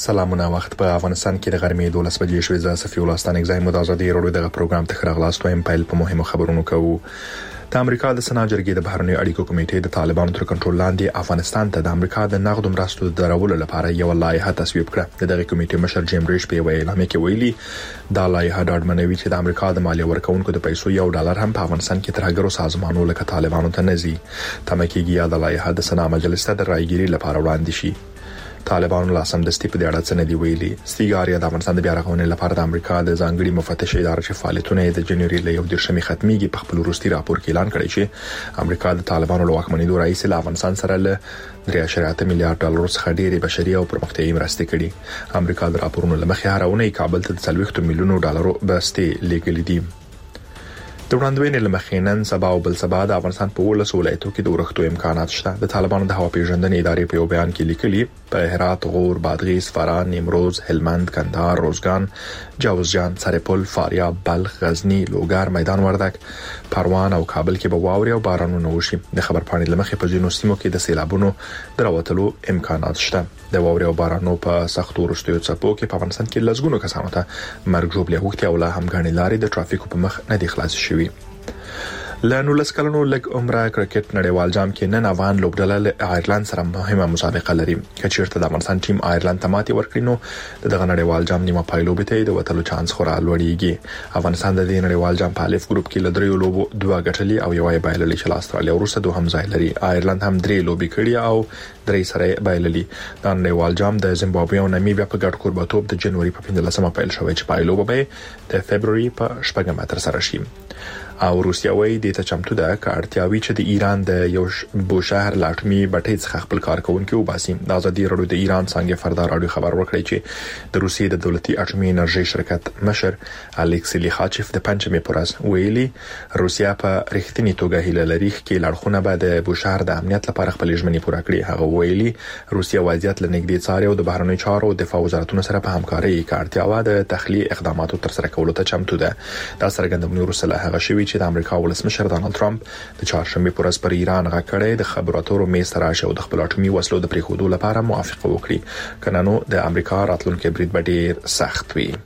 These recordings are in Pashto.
سلامونه. وخت په افغانستان کې د غرمې 12 بجې شوې. زه صفي الله ستانک زایم د ازادي رادیو دغه پروګرام ته خراغلاست وایم. پیل په مهمو خبرونو کوو. د امریکا د سنا جرګې د بهرنیو اړیکو کمیټې د طالبانو تر کنټرول لاندې افغانستان ته د امریکا د نقد مرستو د درولو لپاره یو لایحه تصویب کړه. دغه کمیټې مشر جیم ریش په اعلان کې ویلي دا لایحه ډاډمنوي چې د امریکا د مالیه ورکونکو د پیسو $1 هم په افغانستان کې ترهګرو سازمانونو لکه طالبانو ته نه ځي. تمه کېږي دا لایحه د سنا مجلس ته د رایګيري لپاره وړاندې شي. طالبانو لاسم دستي په دې اړه څه نه دی ویلي. ستیګاریا د افغانستان د بیا رغونې لپاره د امریکا د ځانګړي مفتش ادارې چې فعالیتونه د جنوري له 1 ختميږي په خپل وروستي راپور کې اعلان کړی چې امریکا د طالبانو له واکمنۍ رئیس له افغانستان سره له $3.8 میلیارډ څخه ډېرې بشري او پرمختیایي مرستې کړي. امریکا د راپورونو لمخې هر اونۍ کابل ته $40 میلیون بستې لیږلې دي. د وړاندوینې لمخې نن سبا او بل سبا د افغانستان په 18 ولایتو کې د ورښتو امکانات شته. د طالبانو د هوا پیژندنې ادارې په یو بیان کې لیکلي په هرات، غور، بادغیس، فراه، نیمروز، هلمند، کندهار، روزګان، جوزجان، سرپل، فاریاب، بلخ، غزنی، لوګر، میدان وردګ، پروان او کابل کې به واوري او بارانونه وشي. د خبرپاڼې لمخې په ځینو سیمو کې د سیلابونو دروتلو امکانات شته. د واوري او بارانو په سختو وروستیو څپو کې په افغانستان کې لږګونو کسانو ته مرګ ژوبلې وختي او لا هم غاڼې لارې د ټرافیکو په مخ نه دي خلاص شوي. له 19 کلونو لګ عمره کرکټ نړیوال جام کې نن افغان لوبډله آیرلند سره مهمه مسابقه لري. کچیرته د افغانستان ټیم آیرلند ته ماتې ورکړي نو دغه نړیوال جام نیمه پایلوبې ته د وټلو چانس خورا لوړیږي. افغانستان د دې نړیوال جام په الف ګروپ کې له 3 لوبو 2 ګټلې او یوه بایللې چې استرالیا وروسته دوهم ځای لري. آیرلند هم 3 لوبې کړې او 3 سره بایللې. دا نړیوال جام د زیمبابوې او نامیبیا په ګډ کوربتوب د جنوري په 15مه پیل شوی چې پایلوبه به د فبرवरी په 8مه تر سره شي. او روسیا وایي د ته چمتو ده ک اړتیاوي چې د ایران د یو بوشهر لاټمي بټۍ څخه خپل کارکونکو وباسي. د ازادي رادیو د ایران څنګه فردا رادیو خبر ورکړی چې د روسیې د دولتي اټومي انرژي شرکت مشر الکسی لیخاچف د پنځمې پورز ویلي روسیا په رښتینی توګه هیله لري چې لړخونه به د بوشهر د امنیت لپاره خپل ژمنې پوره کړي. هغه ویلي روسیا وضعیت لنګدي څاري او د بهرنیو چارو او دفاع وزارتونو سره په همکاري کې اړتیاوه د تخلیه اقداماتو تر سره کولو ته چمتو ده. دا څرګندونه روسله هغه شوی چې د امریکا ولسمشر ډانلډ ترامپ د چهارشنبه پر ورځ پر ایران غاکړې د خبرو اترو میز سره شو د خپل اټومي وسلو د پریښودو لپاره موافقه وکړي. کنه نو د امریکا راتلونکي برید به ډیر سخت وي.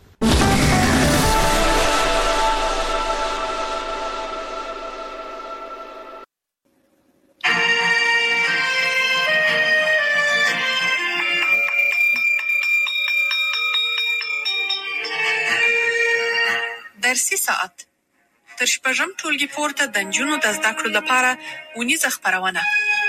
درسي ساعت تر شپږم ټولګي پورته د نجونو د زده کړو لپاره ونیزه خبرونه.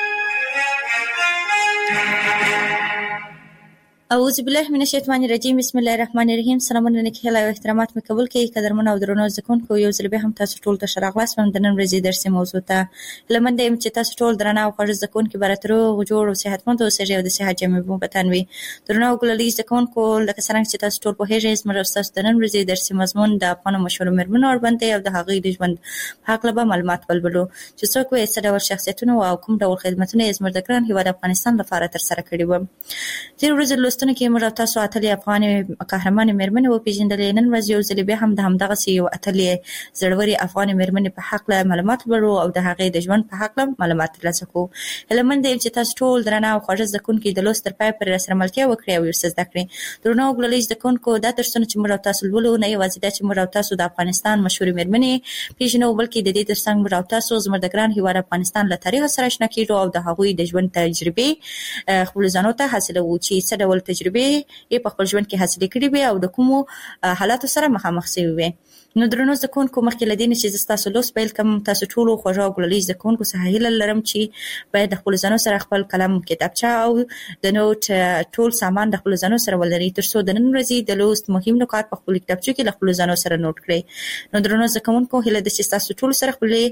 اعوذ بالله من الشیطان الرجیم. بسم الله الرحمن الرحیم. سلامونه نکهله او احترامات مې قبول کړئ. قدرمن او درنو زکونکو یو ځل به هم تاسو ټول ته شراغلاس هم د نن ورځې درسي موضوع ته لمن دیم چې تاسو ټول درنه او خوږ زکونکو براترو جوړ او صحتمند اوسئ او د صحت جامې مو بتانوي. درنه او ګلالي زکونکو لکه څنګه چې تاسو ټول په هغه اسمه تاسو د نن ورځې درسي مضمون د افغان مشهور مرمنو اور باندې او د هغې د ژوند په اړه به معلومات ولولو چې څوک یې څه ډول شخصیتونه او کوم ډول خدماتونه یې زموږ د ګران هیواد افغانستان لپاره تر سره کړي وو. تیر ورځ لوستنه کې موږ تاسو اتلې افغاني قهرمانې مېرمنې و پیژندلې. نن ورځ یو ځل بیا هم د همدغه یو اتلې زړوري افغاني مېرمنې په حق له معلومات ورو او د هغې د ژوند په حق له معلومات ترلاسه کوو. هلمند چې تاسو ټول درنه او خوږ زکونکو د لوست تر پای پر سره ملتیا وکړي او ورسره زده کړئ. درنه او ګلالي زکونکو دا درسونه چې موږ تاسو لولو نه یوازې د چې موږ تاسو د افغانستان مشهور مېرمنې پیژنو بلکې د دې ترڅنګ موږ تاسو زموږ د ګران هیواد افغانستان له تاریخ سره آشنا کیږو او د هغوی د ژوند تجربې خپل ځانو ته حاصلو چې څه ډول تجربې یې په خپل ژوند کې حاصل کړي وي او د کومو حالاتو سره مخامخ شوي وي. نو درنو زکونکو مخکې لدین چې تاسو لوست پیل کوم تاسو ټول خوږ او ګلالي زکونکو څخه هیله لرم چې باید خپل ځانو سره خپل قلم کتابچه او د نوټ ټول سامان د خپل ځانو سره ولرئ ترڅو د نن ورځې د لوست مهم نکات په خپل کتابچه کې خپل ځانو سره نوٹ کړئ. نو درنو زکونکو هیله د چې تاسو ټول سره خپل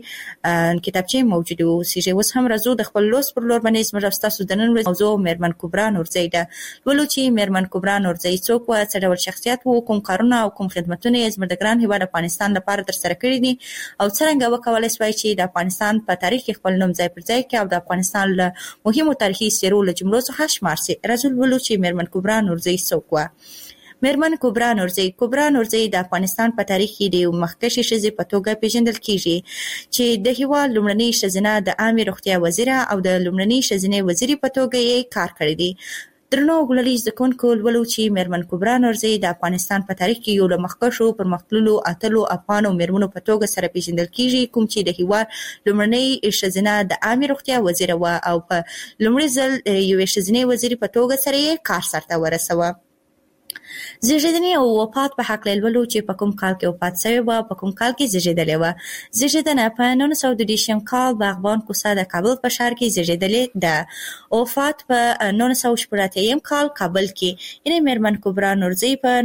کتابچه موجود وو چې اوس هم راځو د خپل لوست پر لور باندې زموږ تاسو د نن ورځې موضوع مېرمن کبرا نورزی ده. ولو چې مېرمن کبرا نورزی څوک و څه ډول شخصیت وو کوم کارونه او کوم خدمتونه یې زموږ د ګران هیواد افغانستان لپاره تر سره کړی دي او څنګه وکولای شي چې د افغانستان په تاریخ کې خپل نوم ځای پر ځای کړي او د افغانستان له مهمو تاریخي سیرو له جملو څخه شمار شي. راځو ولو چې مېرمن کبرا نورزی څوک و. مېرمن کبرا نورزی د افغانستان په تاریخ کې د یو مخکښې ښځې په توګه پیژندل کیږي چې د هیواد لومړنۍ ښځینه د عامې روغتیا وزیره او د لومړنۍ ښځینې وزیرې په توګه یې کار کړی دی. درنو ګلالي زده کوونکو ولولو چې میرمن کبرا نورزي د افغانستان په تاریخ کې یو له مخکښو پرمختللو اتلو افغانو میرمنو په توګه سره پیژندل کیږي، کوم چې د هیواد لومړنۍ ښځینه د عامه روغتیا وزیره وه او په لومړي ځل یوې ښځینې وزیرې په توګه سره یې کار سرته ورسوه. زیږیدنې او وفات په هکله لولو چې په کوم کال کې وفات شوې وه، په کوم کال کې زیږیدلې وه. زیږیدنه په 1920 کال باغبان کوڅه د کابل په ښار کې زیږیدلې ده. وفات په 1980 کال کابل کې، یعنې میرمن کبرا نورزي په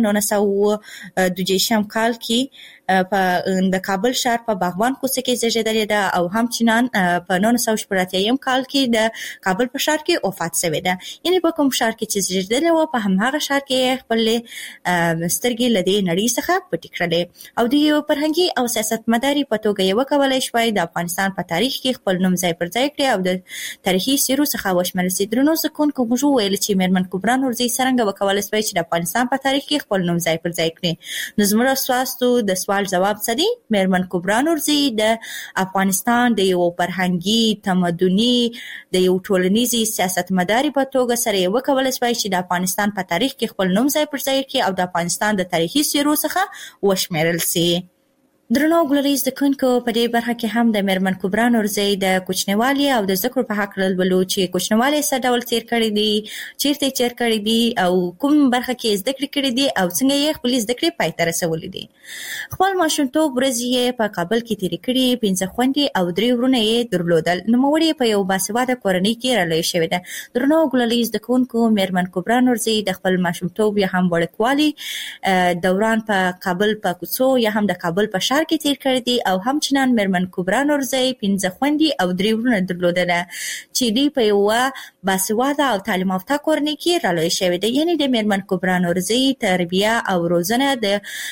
1920 کال کې په د کابل ښار په باغبان کوڅه کې زیږیدلې ده او همچنان په 1980 کال کې د کابل په ښار کې وفات شوې ده. یعنې په کوم ښار کې چې زیږیدلې وه په هماغه ښار کې خپلې سترګې له دې نړۍ څخه پټې کړلې او د یو فرهنګي او سیاستمداري په توګه یې وکولی شوای د افغانستان په تاریخ کې خپل نوم ځای پر ځای کړي او د تاریخي څیرو څخه وشمېرل شي. درنو زده کوونکو، موږ وویل چې میرمن کبرا نورزي څرنګه وکولی شوای چې د افغانستان په تاریخ کې خپل نوم ځای پر ځای کړي. نو زموږ ستاسو د سوال جواب څه دی؟ میرمن کبرا نورزي د افغانستان د یو فرهنګي، تمدني، د یو ټولنیزي سیاستمداري په توګه سره یې وکولی شوای چې د افغانستان په تاریخ کې خپل نوم ځای پر ځای کړي او د افغانستان د تاریخي څیرو څخه وشمېرل شي. درنو ګلالي زده کوونکو، په دې برخه کې هم د میرمن کبرا نورزي د کوچنیوالي او د زده کړو په هکله لولو چې کوچنیوالی څه ډول تیر کړی دی، چیرته یې تیر کړی دی او کوم برخه کې زده کړې کړې دي او څنګه یې خپلې زده کړې پای ته رسولې دي. خپل ماشومتوب ورځې یې په کابل کې تېرې کړې، 5 خویندې او 3 ورونه یې درلودل. نوموړې یې په یو باسواده کورنۍ کې رالویه شوې ده. درنو ګلالي زده کوونکو، میرمن کبرا نورزي د خپل ماشومتوب یا هم وړوکوالي دوران په کابل په کوڅو یا هم د کابل په ښار کې تیر کړی دی او همچنان میرمن کبرا نورزي 5 خویندې او 3 ورونه درلودل چې دوی په یوه باسواده او تعلیم یافته کورنۍ کې رالویه شوې ده. یعنې د میرمن کبرا نورزي تربیه او روزنه د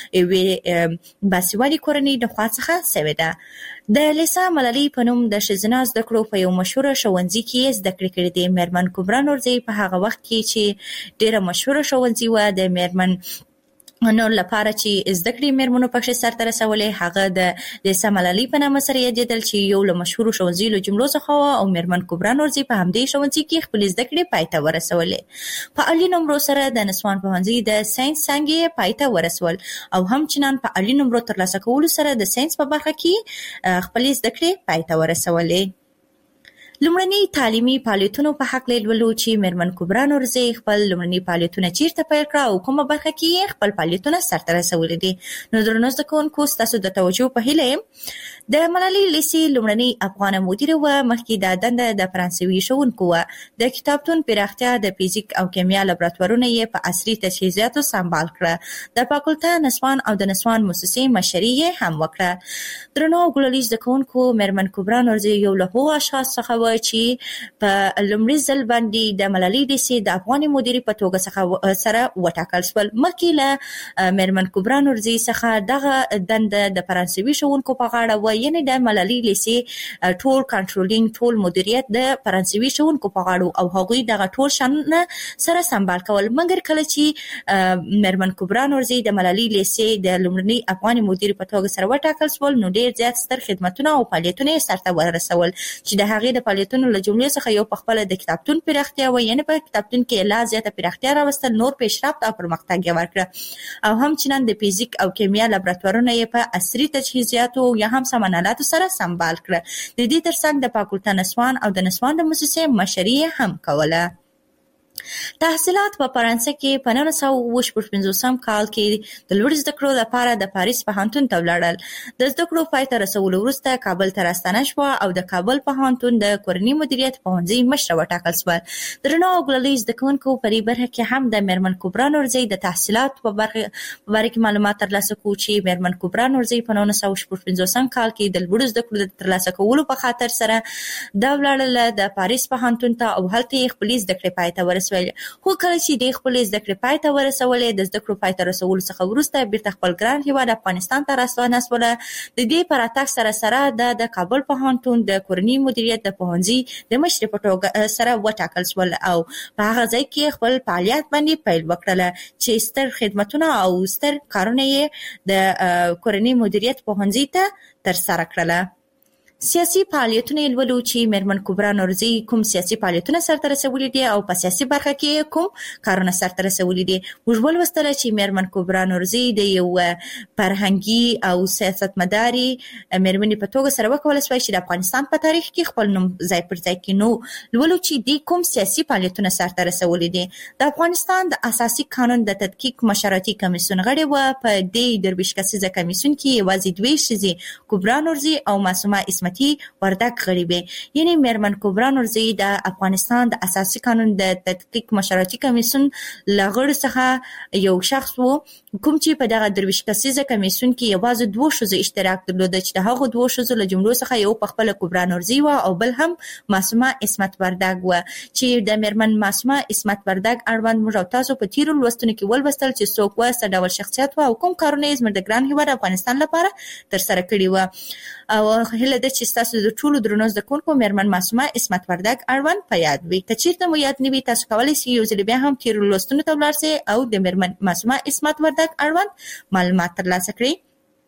یوې باسوادې کورنۍ د خوا څخه شوې ده. د لیسا ملالۍ په نوم د ښځینه زده کړو په یو مشهوره ښوونځي کې زده کړې کړې دي. میرمن کبرا نورزي په هغه وخت کې چې ډېره مشهوره ښوونځي وه د میرمن نو لپاره چې زده کړې میرمنو پکښې سرته رسولې، هغه د لیسا ملالۍ په نامه سره یادېدل چې یو له مشهورو ښوونځیو له جملو څخه وه او میرمن کبرا نورزي په همدې ښوونځي کې خپلې زده کړې پای ته ورسولې. په عالي نمرو سره د نسوان پوهنځي د ساینس څانګې یې پای ته ورسول او همچنان په عالي نمرو ترلاسه کولو سره د ساینس په برخه کې خپلې زده کړې پای ته ورسولې. لومړني تعلیمي فعالیتونو په هکله لولو چې میرمن کبرا نورزي خپل لومړني فعالیتونه چیرته پیل کړه او کومه برخه کې یې خپل فعالیتونه سرته رسولي دي. نو درنو زده کوونکو، ستاسو د توجه په هیله یم. د ملالۍ لیسې لومړنۍ افغانه مدیره وه، مخکې دا دنده د فرانسوي ښوونکو وه. د کتابتون پراختیا، د فزیک او کیمیا لابراتوارونه یې په عصري تجهیزاتو سمبال کړه. د فاکولته نسوان او د نسوان موسسې مشري یې هم وکړه. درنو ګلالي زده کوونکو، میرمن کبرا نورزي یو له هغو اشخاص څخه وه چې په لومړي ځل باندې د ملالۍ لیسې د افغاني مدیرې په توګه سره وټاکل شول. مخکې له میرمن کبرا نورزي څخه دغه دنده د فرانسوي ښوونکو په غاړه وه، یعنې د ملالۍ لیسې ټول کنټرولینګ، ټول مدیریت د فرانسوي ښوونکو په غاړه او هغوی دغه ټول شانونه سره سمبال کول. مګر کله چې میرمن کبرا نورزي د ملالۍ لیسې د لومړنۍ افغاني مدیرې په توګه سره وټاکل شول، نو ډېر زیات ستر خدمتونه او فعالیتونه یې سرته ورسول چې د هغې د فعالیتونو له جملې څخه یو پخپله د کتابتون پراختیا وه، یعنې په کتابتون کې لا زیاته پراختیا راوستل، نور پیشرفت او پرمختګ یې ورکړه او همچنان د فزیک او کیمیا لابراتوارونه یې په عصري تجهیزاتو یا هم سامان سره سمبال کړه. د دې ترڅنګ د فاکولته نسوان او د نسوان د موسسې مشري هم کوله. تحصیلات په فرانسه کې په 1955 کال کې د لوړ زده کړو لپاره د پاریس پوهنتون ته ولاړل. د زده کړو پای ته رسولو وروسته کابل ته راستنه شوه او د کابل پوهنتون د کورني مدیریت پوهنځي مشره وټاکل شول. درنو ګلالي زده کوونکو، په دې برخه کې هم د میرمن کبرا نورزي د تحصیلاتو په باره کې معلومات ترلاسه کوو چې میرمن کبرا نورزي په 1955 کال کې د لوړ زده کړو د ترلاسه کولو په خاطر سره دا ولاړله د پاریس پوهنتون ته او هلته یې خپلې زده کړې پای ته ورسولې. خو کله چې د خپلې زده کړې پای ته ورسولې، د زده کړو پای ته رسولو څخه وروسته بیرته خپل ګران هیواد افغانستان ته راستنه شوله. د دې په راتګ سره سره د کابل پوهنتون د کورني مدیریت د پوهنځي د مشرې په توګه سره وټاکل شول او په هغه ځای کې خپل فعالیت باندې پیل وکړله چې ستر خدمتونه او ستر کارونه یې د کورني مدیریت پوهنځي ته ترسره کړله. سیاسي فعالیتونه لولو چې میرمن کبرا نورزي کوم سیاسي فعالیتونه سرته رسولي دي او په سیاسي برخه کې کوم کارونه سرته رسولي دي. موږ ولوستل چې میرمن کبرا نورزي د یو فرهنګي او سیاستمداري میرمنې په توګه سره وکولای شي چې د افغانستان په تاریخ کې خپل نوم ځای پر ځای کړي. نو لولو چې د کوم سیاسي فعالیتونه سرته رسولي دي. د افغانستان د اساسي قانون د تدقیق مشورتي کمیسیون غړي و په دې درویش کسیزه کمیسیون کې یوازې دوی شزي کبرا نورزي او معصومه اسمتي وردک غړي وي. یعنی میرمن کبرا نورزي د افغانستان د اساسي قانون د تدقیق مشورتي کمیسیون لغړ څخه یو شخص وو کوم چې په دغه درویش کسیزه کمیسیون کې یوازې دوه شزو اشتراک درلود چې د هغو دوه شزو له جملو څخه یو په خپل کبرا نورزي و او بل هم معصومه اسمت وردک و چې د میرمن معصومه اسمت وردک اړوند موږ تاسو په تیرو لوستونو کې ولوستل چې څوک و څه ډول شخصیت و او کوم کارونه یې زموږ د ګران هیواد افغانستان لپاره ترسره کړي و او هله د چې تاسو د ټولو درنو زده کوونکو میرمن معصومه اسمت وردک اړوند په یاد وي. که چیرته مو یاد نه وي تاسو کولی شئ یو ځل بیا هم تیرو لوستونو ته ولاړ شئ او د میرمن معصومه اسمت وردک اړوند معلومات ترلاسه کړئ.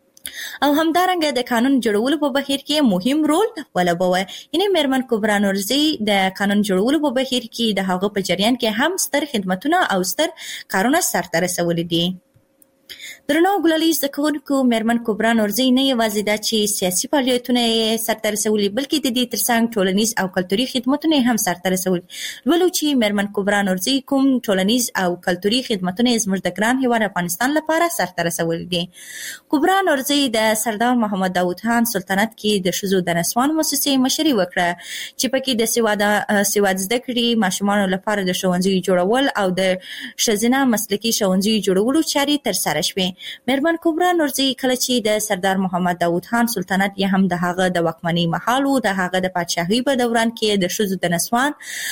او همدارنګه د قانون جوړولو په بهیر کې مهم رول ولوبوي. یعنی میرمن کبرا نورزي د قانون جوړولو په بهیر کې د هغه په جریان کې هم ستر خدمتونه او ستر کارونه سرته رسولي دي. درنو ګلالي زده کوونکو میرمن کبرا نورزي نه یوازې دا چې سیاسي فعالیتونه یې سرته رسولي بلکې د دې ترڅنګ ټولنیز او کلتوري خدمتونه هم سرته رسولي. ولو چې میرمن کبرا نورزي کوم ټولنیز او کلتوري خدمتونه زموږ د ګران هیواد افغانستان لپاره سرته رسولي دي. کبرا نورزي د سردار محمد داود خان سلطنت کې د ښځو د نسوانو مؤسسې مشري وکړه چې پکې د سواد زده کړې ماشومانو لپاره د ښوونځیو جوړول او د ښځینه مسلکي ښوونځیو جوړولو چارې ترسره شوې. میرمن کبرا نورزي کله چې د سردار محمد داود خان سلطنت یا هم د هغه د واکمنۍ مهال و د هغه د پادشاهۍ په دوران کې د ښځو د نسوان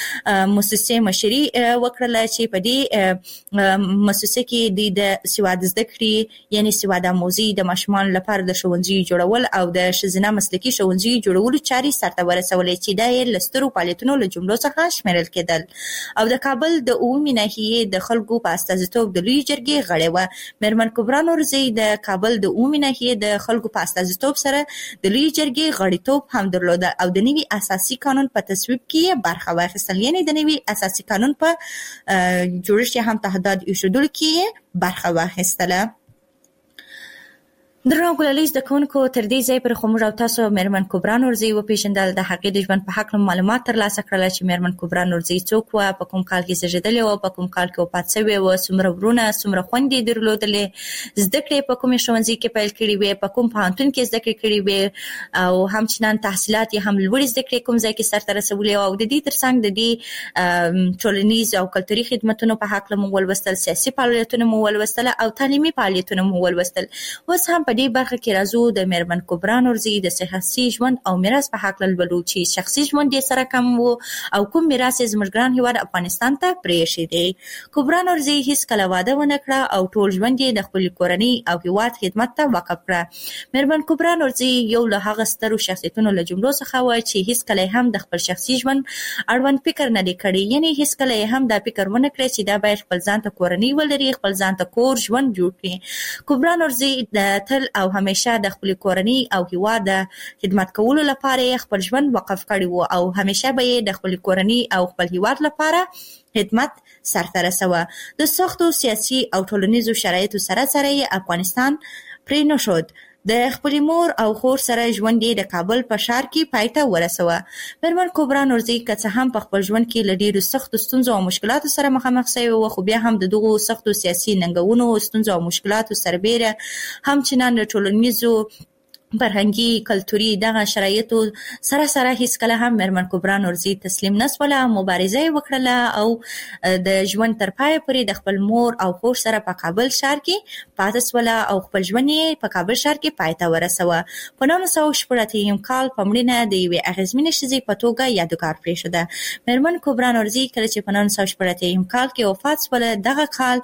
مؤسسې مشري وکړله چې په دې مؤسسه کې د سواد زده کړې یعنی سواد آموزي د ماشومانو لپاره د ښوونځیو جوړول او د ښځینه مسلکي ښوونځیو جوړولو چارې سرته ورسولې چې دا یې له سترو فعالیتونو له جملو څخه شمیرل کېدل. او د کابل د عمومي ناحیې د خلکو په استازیتوب د لویې جرګې غړې وه. میرمن کبرا نورزي د کابل د عمومي ناحیې د خلکو په استازیتوب سره د لویې جرګې غړیتوب هم درلوده او د نوي اساسي قانون په تصویب کې برخه واخیستل. یعنی د نوي اساسي قانون په جوړښت هم تهدید ایښودلو کې برخه واخیستله. درنو ګلالي زده کوونکو تر دې ځای پورې خو موږ او تاسو میرمن کبرا نورزي وپېژندل، د هغې د ژوند په هکله معلومات ترلاسه کړل چې میرمن کبرا نورزي څوک وه، په کوم کال کې زېږېدلې وه، په کوم کال کې وفات شوې وه، څومره ورونه څومره خویندې یې درلودلې، زده کړې په کومې ښوونځي کې پیل کړې وې، په کوم پوهنتون کې زده کړې کړې وې او همچنان تحصیلات یې هم لوړې زده کړې کوم ځای کې سرته رسولې وه. او د دې ترڅنګ د دې ټولنیز او کلتوري خدمتونو په هکله مو ولوستل، سیاسي فعالیتونه مو ولوستل او تعلیمي فعالیتونه مو ولوستل. اوس هم په دې برخه کې راځو د میرمن کبرا نورزي د شخصي ژوند او میراث په هکله لولو چې شخصي ژوند یې سره کم و او کوم میراث یې زموږ ګران هیواد افغانستان ته پرېښی دی. کبرا نورزي هیڅکله واده ونه کړه او ټول ژوند یې د خپلې کورنۍ او هیواد خدمت ته وقف کړه. میرمن کبرا نورزي یو له هغه سترو شخصیتونو له جملو څخه وه چې هیڅکله هم د خپل شخصي ژوند اړوند فکر نه دی کړی، یعنې هیڅکله یې هم دا فکر ونه کړی چې دا باید خپل ځان ته کورنۍ ولري، خپل ځان ته کور ژوند جوړ کړي. کبرا نورزي تل او همیشه د خپل کورنۍ او هیواد د خدمت کولو لپاره خپل ژوند وقف کړی وو او همیشه به یې د خپل کورنۍ او خپل هیواد لپاره خدمت سرته رسوه. د سختو سیاسي او ټولنیزو شرایطو سره سره یې افغانستان پرې نه شود. د خپلې مور او خور سره ژوند یې د کابل په ښار کې پای ته ورسوه. میرمن کبرا نورزي که څه هم په خپل ژوند کې له ډېرو سختو ستونزو او مشکلاتو سره مخامخ شوې وه، خو بیا هم د دغو سختو سیاسي ننګونو، ستونزو او مشکلاتو سربیره همچنان د ټولنیزو فرهنګي کلتوري دغه شرایطو سره سره هیڅکله هم میرمن کبرا نورزي تسلیم نه شوله، مبارزه یې وکړله او د ژوند تر پایه پورې د خپل مور او خور سره په کابل ښار کې پاتې شوله او خپل ژوند یې په کابل ښار کې پای ته ورسوه. په 1980 کال په مړینه د یوې اغېزمنې ښځې په توګه یادګار پرېښوده. میرمن کبرا نورزي کله چې په 1980 کال کې وفات شوله، دغه کال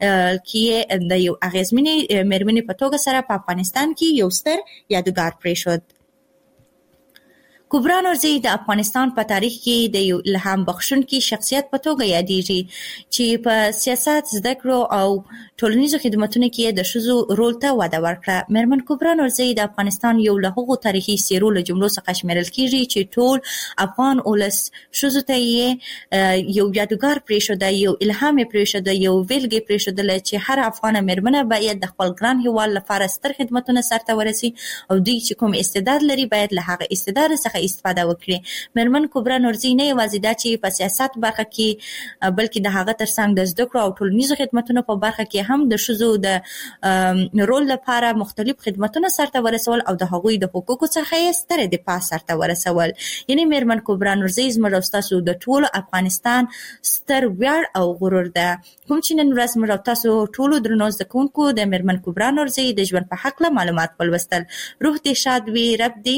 کې د یو اغېزمنې میرمنې په توګه سره په افغانستان کې یو ستر یادګار پرېښود. کبرا نورزي د افغانستان په تاریخ کې د یو الهام بخښونکي شخصیت په توګه یادېږي چې په سیاست، زده کړو او ټولنیزو خدماتو کې د ښځو رول ته وده ورکړه. میرمن کبرا نورزي د افغانستان یو له هغو تاریخي څېرو له جملو څخه شمیرل کېږي چې ټول افغان ولس ښځو ته یې یو یادګار پرېښوده، یو الهام یې پرېښوده، یو ویلګې پرېښودله چې هر افغانه میرمنه باید د خپل ګران هېواد لپاره ستر خدمتونه سرته ورسي او دوی چې کوم استعداد لري باید له هغه استعداد څخه استفاده وکړي. میرمن کبرا نورزي نه یوازې دا چې په سیاست برخه کې بلکې د هغه ترڅنګ د زده کړو او ټولنیزو خدمتونو په برخه کې هم د ښځو د رول لپاره مختلف خدمتونه سرته ورسول او د هغوی د حقوقو څخه یې ستره دفاع سرته ورسول. یعنی میرمن کبرا نورزي زموږ او ستاسو د ټولو افغانستان ستر ویاړ او غرور ده. کوم چې نن ورځ موږ او تاسو ټولو درنو زده کوونکو د میرمن کبرا نورزي د ژوند په هکله معلومات ولوستل. روح دې شاد وي،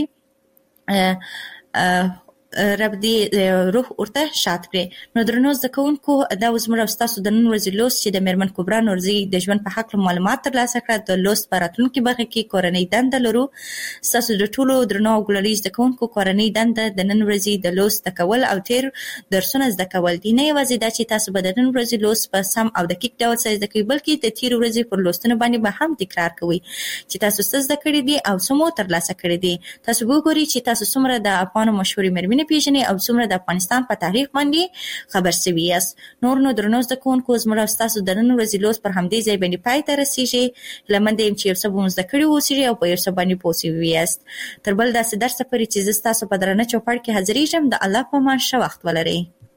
رب دې روح ورته شاد کړي. نو درنو زده کوونکو دا اوس موږ او ستاسو د نن ورځې لوست چې د میرمن کبرا نورزي د ژوند په هکله معلومات ترلاسه کړه. د لوست په راتلونکي برخه کې کورنۍ دنده لرو. ستاسو د ټولو درنو او ګلالي زده کوونکو کورنۍ دنده د نن ورځې د لوست زده کول او تیر درسونه زده کول دي. نه یوازې دا چې تاسو به د نن ورځې لوست په سم او دقیق ډول سره زده کوئ بلکې د تیر ورځې پر لوستونو باندې به هم تکرار کوئ چې تاسو څه زده کړي دي او څه مو ترلاسه کړي دي. تاسو وګورئ چې تاسو څومره د افغانو مشهورې میرمنې پیژنئ او څومره د افغانستان په تاریخ باندې خبر شوي یاست. نو درنو زده کوونکو زموږ او ستاسو د نن ورځې لوست پر همدې ځای باندې پای ته رسیږي. هیله مند یم چې یو څه به مو زده کړي واوسئ او په یو څه باندې پوه شوي یاست. تر بل داسې درسه پورې چې زه ستاسو په درانه چوپړ کې حاضرېږم د الله په امان ښه وخت ولرئ.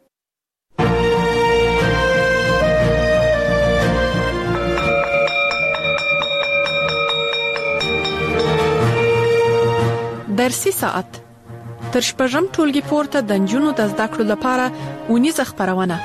درسي ساعت تر شپږم ټولګي پورته د نجونو د زده کړو لپاره ونیزه خپرونه.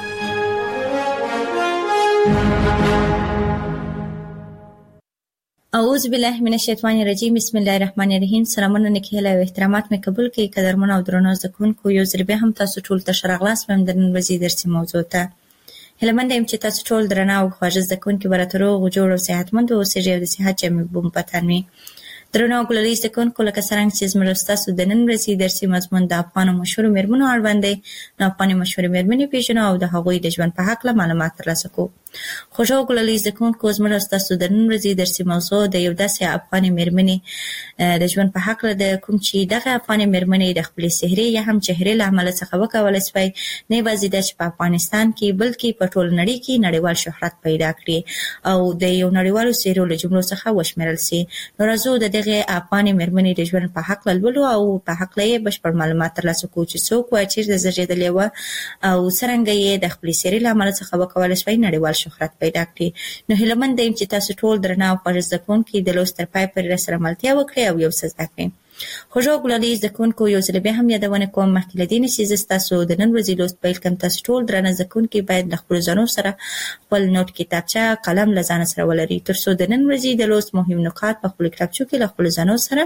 اعوذ بالله من الشیطان الرجیم. بسم الله الرحمن الرحیم. سلامونه نیکهیله او احترامات مې قبول کړئ. قدرمن او درنو زده کوونکو یو ځل بیا هم تاسو ټول ته ښه راغلاست وایم د نن ورځې درسي موضوع ته. هیله مند یم چې تاسو ټول درنه او خواږه زده کوونکي به راته روغ جوړ او صحتمند اوسئ او د صحت جامې به مو په تن وي. درنو او ګلالي زده کوونکو لکه څرنګه چې زموږ ستاسو د نن ورځې درسي مضمون د افغانو مشهورو میرمنو اړوند دی، نو افغاني مشهورې میرمنې پیژنو او د هغوی د ژوند په هکله معلومات ترلاسه کوو. خوږو او ګلالي زده کوونکو زموږ ستاسو د نن ورځې درسي موضوع د یو داسې افغاني میرمنې د ژوند په هکله ده کوم چې دغه افغاني میرمنې د خپلې سحرې یا هم چهرې له امله څخه وکولی سوی نه یوازې دا چې په افغانستان کې بلکې په ټول نړۍ کې نړیوال شهرت پیدا کړي او د یو نړیوالو څېرو له جملو څخه وشمېرل سي. نو راځو د دغې افغاني میرمنې د ژوند په هکله لولو او په هکله یې بشپړ معلومات ترلاسه کوو چې څوک وه، چېرته زېږېدلې وه او څرنګه یې د خپلې سحرې له امله څخه وکولی سوی نړیوال شهرت پیدا کړي. نو هیله مند یم چې تاسو ټول درنه او خوږ زده کوونکي د لوست تر پای پورې راسره ملتیا وکړئ او یو څه زده کړئ. خوږو ګلالي زده کوونکو یو ځل بیا هم یادونه کوم مخکې له دې نه چې زه ستاسو د نن ورځې لوست پیل کړم، تاسو ټول درنه زده کوونکي باید له خپلو ځانو سره خپل نوټ کتابچه قلم له ځانه سره ولرئ تر څو د نن ورځې د لوست مهم نکات په خپلو کتابچو کې له خپلو ځانو سره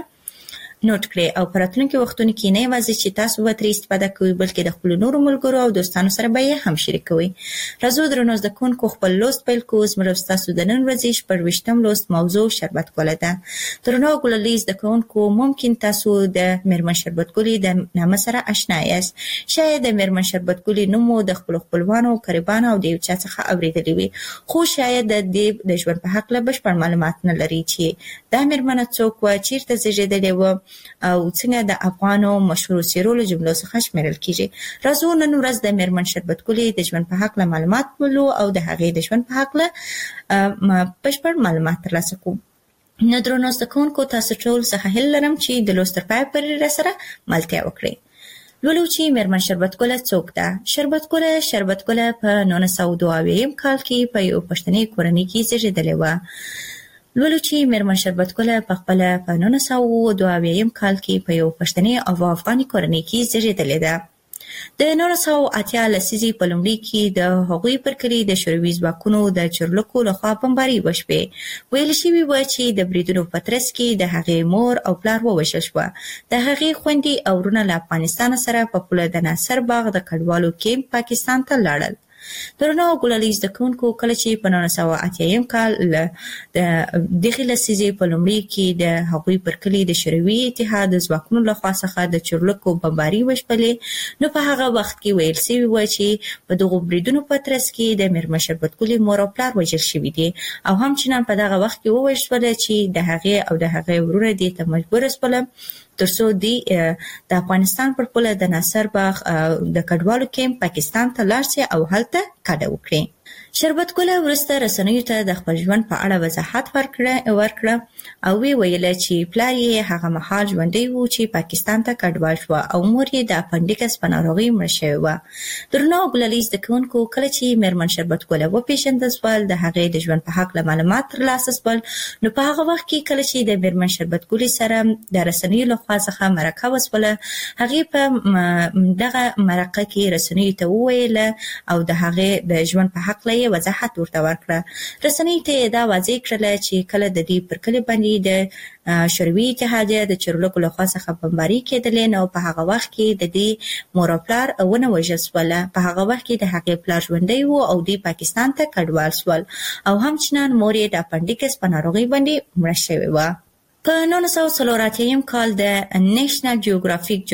نوٹ کړئ او په راتلونکي وختونو کې نه یوازې چې تاسو به ترې استفاده کوئ بلکې د خپلو نورو ملګرو او دوستانو سره به یې هم شریکوئ. راځو درنو زده کوونکو خپل لوست پیل کوو. زموږ ستاسو د نن ورځې 26م لوست موضوع شربت ګله ده. درنو ګلالي زده کوونکو ممکن تاسو د میرمن شربت ګلې د نامه سره آشنا یاست. شاید د میرمن شربت ګلې نوم مو د خپلو خپلوانو قریبانو او د یو چا څخه اورېدلی وي، خو شاید د دې د ژوند په هکله بشپړ معلومات نه لري چې دا میرمنه څوک وه، چېرته زېږېدلې وه او څنګه د افغانو مشهورو څېرو له جملو څخه شمیرل کیږي. راځو نن ورځ د میرمن شربت ګلې د ژوند په هکله معلومات ولولو او د هغې د ژوند په هکله بشپړ معلومات ترلاسه کوو. نو درنو زده کوونکو تاسو ټول څخه هیله لرم چې د لوست تر پایه پورې راسره ملتیا وکړئ. لولو چې میرمن شربت ګله څوک ده. شربت ګله په 1922 کال کې په یو پښتني کورنۍ کې زېږېدلې وه. لولو چې میرمن شربت ګله په خپله په 1922 کال کې په یو پښتني او افغاني کورنۍ کې زېږېدلې ده. د 1980 لسیزې په لومړي کې د هغوی پر کلي د شوروي ځواکونو د چورلکو لخوا بمباري وشوې. ویل شوي وه چې د بریدونو په ترڅ کې د هغې مور او پلار ووژل شوه. د هغې خویندې او وروڼه له افغانستان سره په پوله د ناصر باغ د کډوالو کیمپ پاکستان ته لاړل. درنو ګولالي زدهکوونکو کله چې په 1980 کال د دغه لسیزې په لومړي کې د هغوی پر کلي د شوروي اتحاد د ځواکونو لخوا څخه د چورلکو بمباري وشپلې، نو په هغه وخت کې ویل شوي و چې په دغو بریدونو په ترڅ کې د میرمن شربتګلې مور او پلار وژل شوي دي، او همچنان په دغه وخت کې وویل شول چې د هغې او د هغې ورور دې ته مجبور شول ترڅو د افغانستان پر پوله د ناصر باغ د کډوالو کیمپ پاکستان ته لاړ شي او هلته کډه وکړي. شربتګله وروسته رسنیو ته د خپل ژوند په اړه وضاحت ورکړه او ویل چې پلار یې هغه مهال ژوندی و چې پاکستان ته کډوال شو او مور یې د اپنډیکس په ناروغۍ مړه شوې وه. درنو ګولالي زدهکوونکو کله چې میرمن شربتګله وپېژندل شول، د هغې د ژوند په هکله معلومات ترلاسه شول، نو په هغه وخت کې کله چې د میرمن شربتګلې سره د رسنیو لخوا څخه مرکه وشوله، هغې په دغه مرکه کې رسنیو ته وویل او د هغې د ژوند په هکله وضاحت ورته ورکړه. رسنیو ته دا واضح کړله چې کله د دې پر کلي باندې د شوروي اتحادیه د چورلکو لخوا څخه بمباري کېدلې، نو په هغه وخت کې د دې مور او پلار ونه وژل شول. په هغه وخت کې د هغې پلار ژوندی و او دوی پاکستان ته کډوال شول او همچنان مور یې د اپنډیکس په ناروغۍ باندې مړه شوې وه. په 1984 کال د نیشنل جیوګرافیک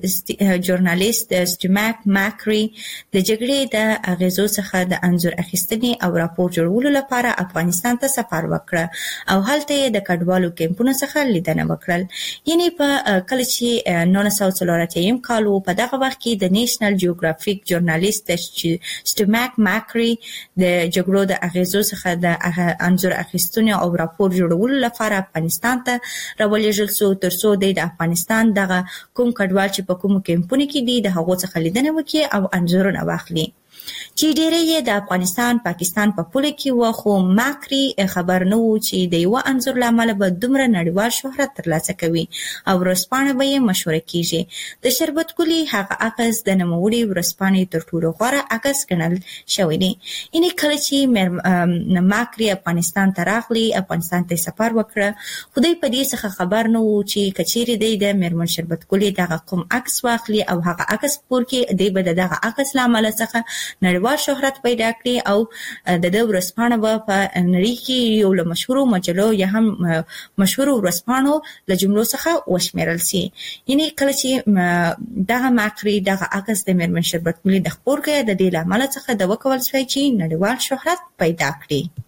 ژورنالیست سټیماک ماکری د جګړې د اغیزو څخه د انځور اخیستنې او راپور جوړولو لپاره افغانستان ته سفر وکړ او هلته یې د کډوالو کیمپونو څخه لیدنه وکړل. یعنی په کله چې 1984 کال په دغه وخت کې د نیشنل جیوګرافیک ژورنالیست سټیماک ماکری د جګړو د اغیزو څخه د انځور اخیستنې او راپور جوړولو لپاره افغانستان ته راولېږل شو ترڅو د افغانستان دغه کوم کډوال چې په کومو کیمپونو کې دي د هغو څخه لیدنه وکړي او انځورونه واخلي. چې ډېری یې د افغانستان پاکستان په پوله کې و، خو ماکری خبر نه و چې د یوه انځور له امله به دومره نړیوال شهرت ترلاسه کوي او ورځپاڼه به یې مشهوره کیږي. د شربتګلې هغه عکس د نوموړي ورځپاڼې تر ټولو غوره عکس ګڼل شوی دی. یعنې کله چې ماکری افغانستان ته راغلی، افغانستان ته سفر وکړه، خو دوی په دې څخه خبر نه و چې کچېرې دی د میرمن شربتګلې دغه کوم عکس واخلي او هغه عکس پور کې دی به د دغه عکس له امله څخه نړیوال شهرت پیدا کړي او د دې ورځپاڼه به په نړۍ کې یو له مشهورو مجلو یا هم مشهورو ورځپاڼو له جملو څخه وشمیرل شي. یعنی کله چې دغه ماکری دغه عکس د میرمن شربتګلې د خپور کړي، د دې له امله څخه د وکول شوی چې نړیوال شهرت پیدا کړي.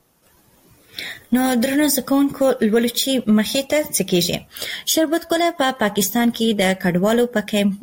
نو درنو زدهکوونکو لولو چې مخې ته څه کېږي. شربتګله په پاکستان کې د کډوالو په کیمپ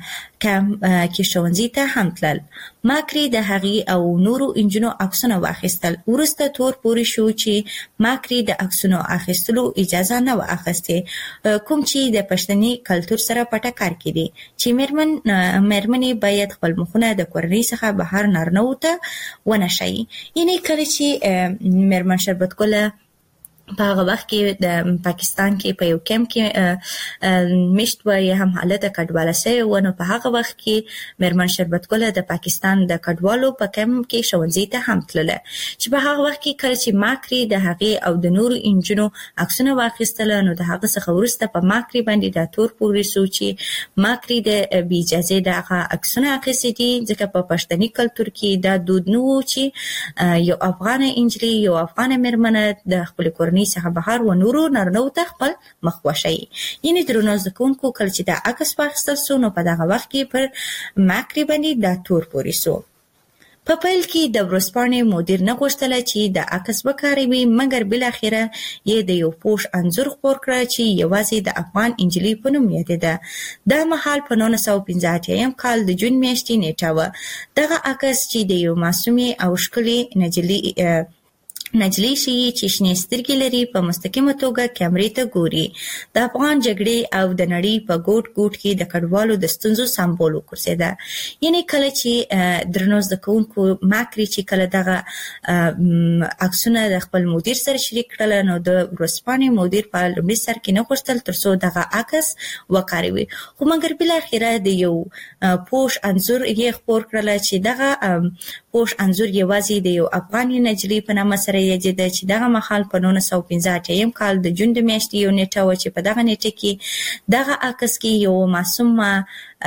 کې ښوونځي ته هم تلل. ماکری د هغې او نورو انجونو عکسونه واخیستل. وروسته تور پورې شو چې ماکری د عکسونو اخیستلو اجازه نه و اخیستې، کوم چې د پښتني کلتور سره په ټکر کې دي چې میرمنې باید خپل مخونه د کورنۍ څخه بهر نارینوو ته ونه ښیي. یعنې کله چې میرمن شربتګله په هغه وخت کې د پاکستان کې په یو کیمپ کې میشت و یا هم حالته کډواله شوې و، نو په هغه وخت کې میرمن شربتګله د پاکستان د کډوالو په کیمپ کې ښوونځي ته هم تلله، چې په هغه وخت کې کله چې ماکری د هغې او د نورو انجونو عکسونه واخیستله، نو د هغه څخه وروسته په ماکری باندې دا تور پورې شو چې ماکری د بې اجازې دغه عکسونه اخیستي دي، ځکه په پښتني کلتور کې دا دود نه و چې یو افغانه انجلۍ یو افغانه میرمنه د خپلې کورنۍ څخه بهر و نورو نارینوو ته خپل مخ وښیي. یعنې درنو زدهکوونکو کله چې دا عکس واخیستل شو، نو په دغه وخت کې پر ماکری باندې دا تور پورې شو. په پیل کې د ورځپاڼې مدیر نه غوښتله چې د عکس وکاروي، مګر بالاخره یې د یو پوښ انځور خپور کړه چې یوازې د افغان انجلۍ په نوم یادېده. دا مهال په 1985 کال د جون میاشتې نیټه وه. دغه عکس چې د یو معصومې او ښکلې نجلۍ ښیي چې شنې سترګې لري، په مستقیمه توګه کیمرې ته ګوري. د افغان جګړې او د نړۍ په ګوټ ګوټ کې د کډوالو د ستونزو سمبول وګرځېده. یعنې کله چې درنو زدهکوونکو ماکری چې کله دغه عکسونه د خپل مدیر سره شریک کړل، نو د ورځپاڼې مدیر په لومړي سر کې نه غوښتل ترڅو دغه عکس وکاروي، خو مګر بالاخره د یو پوښ انځور یې خپور کړل چې دغه پوښ انځور یوازې د یو افغاني نجلۍ په نامه سره سره یادېده چې دغه مهال په 1985 کال د جون د میاشتې یو نیټه و چې په دغه نیټه کې دغه عکس کې یو معصومه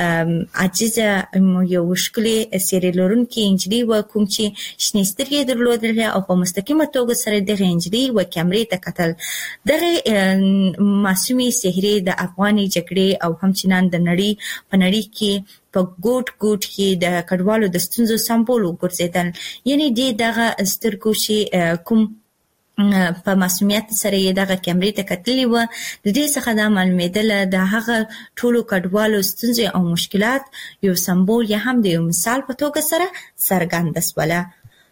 عاجزه یو ښکلې څېرې لرونکې نجلۍ وه، کوم چې شنې سترګې درلودلې او په مستقیمه توګه سره دغه نجلۍ و کیمرې ته کتل. دغه معصومې څهرې د افغاني جګړې او همچنان د نړۍ په نړۍ کې په ګوټ ګوټ کې د کډوالو د ستونزو سمبول وګرځېدل. یعنې دغه سترګو چې کوم په معصومیت سره یې دغه کیمرې ته کتلې وه، د دې څخه دا معلومېدله د هغه ټولو کډوالو ستونزې او مشکلات یو سمبول یا هم د یو مثال په توګه سره څرګنده شوله.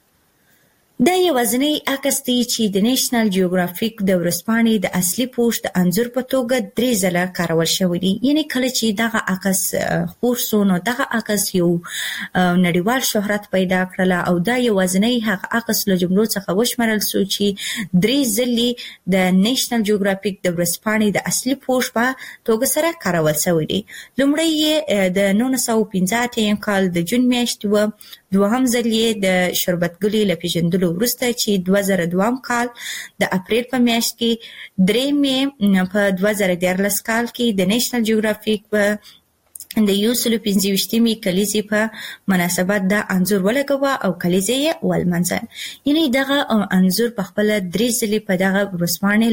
دا یوازینی عکس دی چې د نیشنل جیوګرافیک د ورځپاڼې د اصلي پوسټ د انځور په توګه 3 ځله کارول شوی دی. یعنې کله چې دغه عکس خپور شو نو دغه عکس یو نړیوال شهرت پیدا کړله او دا یوازینی هغه عکس له جملو څخه وشمارل شو چې 3 ځلې د نیشنل جیوګرافیک د ورځپاڼې د اصلي پوسټ په توګه سره کارول شوی دی. لومړی یې د 1985 کال د جون میاشتې و، دوهم ځل یې د شربتګلې له پیژندلو وروسته چې 2002 کال د اپریل په میاشت کې، درېیم یې په 2014 کال کې د نیشنل جیوګرافیک په د 125مې کلیزې په مناسبت دا انځور ولګوه او کلیزې یې ولمانځه. یعنې دغه انځور په خپله 3 ځلې په دغه ورځپاڼې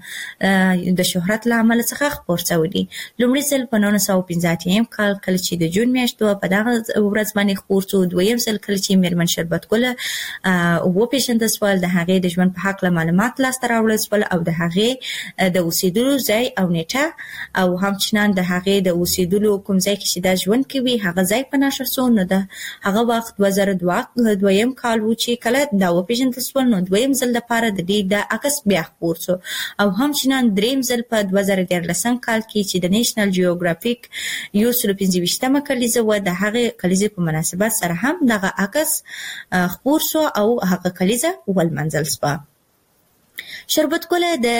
د شهرت له امله څخه خپور شوی دی. لومړی ځل په 1985 کال کله چې د جون میاشت وه په دغه ورځ باندې خپور شو. دویم ځل کله چې میرمن شربتګله وپېژندل شول، د هغې د ژوند په هکله معلومات لاسته راوړل شول او د هغې د اوسېدلو ځای او نیټه او همچنان د هغې د اوسېدلو کوم ځای کې چې دا ژوند کوي هغه ځای په نښه شو. نو د هغه وخت 2002 کال و چې کله دا وپېژندل شول، نو دویم ځل لپاره د دې د عکس بیا خپور شو او همچنان درېیم ځل په 2014 کال کې چې د نیشنل جیوګرافیک 125مه کلیزه وه، د هغې کلیزې په مناسبت سره هم دغه عکس خپور شو او هغه کلیزه ولمانځل شوه. شربتګله د